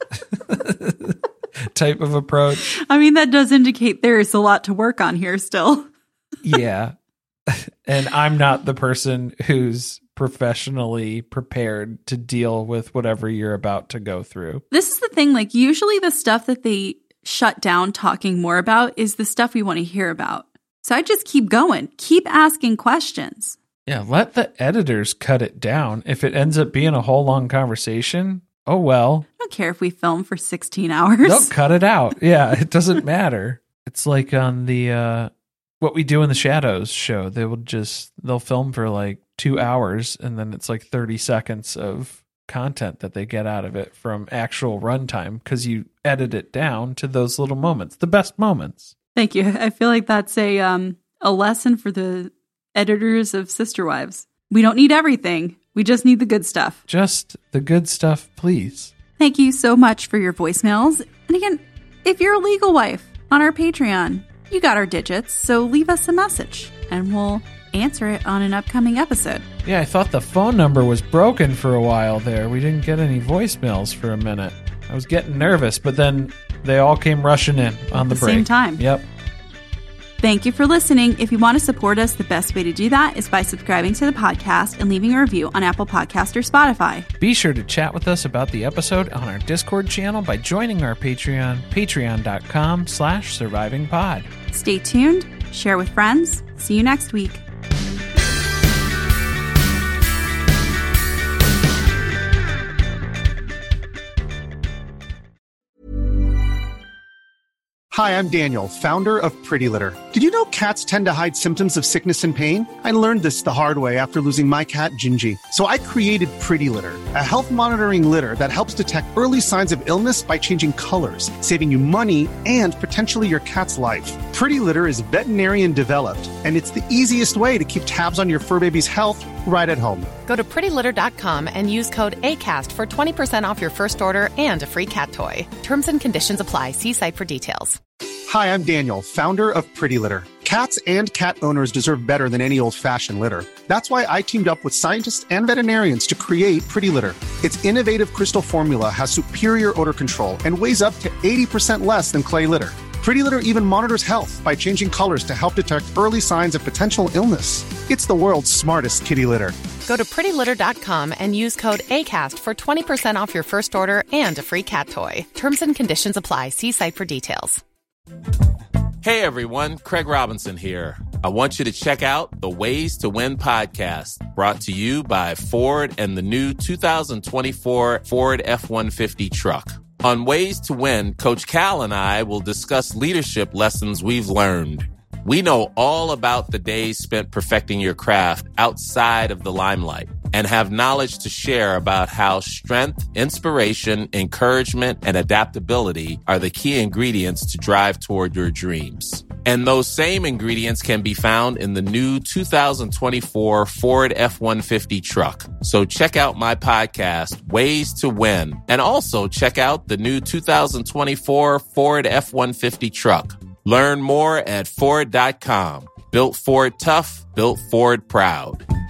type of approach. I mean, that does indicate there is a lot to work on here still. Yeah. And I'm not the person who's professionally prepared to deal with whatever you're about to go through. This is the thing, like usually the stuff that they shut down talking more about is the stuff we want to hear about. So I just keep going, keep asking questions. Yeah, let the editors cut it down. If it ends up being a whole long conversation, oh well. I don't care if we film for 16 hours. They'll cut it out. Yeah, it doesn't matter. It's like on the What We Do in the Shadows show. They'll film for like 2 hours, and then it's like 30 seconds of content that they get out of it from actual runtime, because you edit it down to those little moments, the best moments. Thank you. I feel like that's a lesson for the editors of Sister Wives. We don't need everything. We just need the good stuff. Just the good stuff, please. Thank you so much for your voicemails. And again, if you're a legal wife on our Patreon, you got our digits, so leave us a message and we'll answer it on an upcoming episode. Yeah, I thought the phone number was broken for a while there. We didn't get any voicemails for a minute. I was getting nervous, but then they all came rushing in on the break. Same time. Yep. Thank you for listening. If you want to support us, the best way to do that is by subscribing to the podcast and leaving a review on Apple Podcasts or Spotify. Be sure to chat with us about the episode on our Discord channel by joining our Patreon, patreon.com/survivingpod. Stay tuned share with friends. See you next week. Hi, I'm Daniel, founder of Pretty Litter. Did you know cats tend to hide symptoms of sickness and pain? I learned this the hard way after losing my cat, Gingy. So I created Pretty Litter, a health monitoring litter that helps detect early signs of illness by changing colors, saving you money and potentially your cat's life. Pretty Litter is veterinarian developed, and it's the easiest way to keep tabs on your fur baby's health right at home. Go to prettylitter.com and use code ACAST for 20% off your first order and a free cat toy. Terms and conditions apply. See site for details. Hi, I'm Daniel, founder of Pretty Litter. Cats and cat owners deserve better than any old-fashioned litter. That's why I teamed up with scientists and veterinarians to create Pretty Litter. Its innovative crystal formula has superior odor control and weighs up to 80% less than clay litter. Pretty Litter even monitors health by changing colors to help detect early signs of potential illness. It's the world's smartest kitty litter. Go to prettylitter.com and use code ACAST for 20% off your first order and a free cat toy. Terms and conditions apply. See site for details. Hey everyone, Craig Robinson here. I want you to check out the Ways to Win podcast, brought to you by Ford and the new 2024 Ford F-150 truck. On Ways to Win, Coach Cal and I will discuss leadership lessons we've learned. We know all about the days spent perfecting your craft outside of the limelight and have knowledge to share about how strength, inspiration, encouragement, and adaptability are the key ingredients to drive toward your dreams. And those same ingredients can be found in the new 2024 Ford F-150 truck. So check out my podcast, Ways to Win, and also check out the new 2024 Ford F-150 truck. Learn more at Ford.com. Built Ford tough, built Ford proud.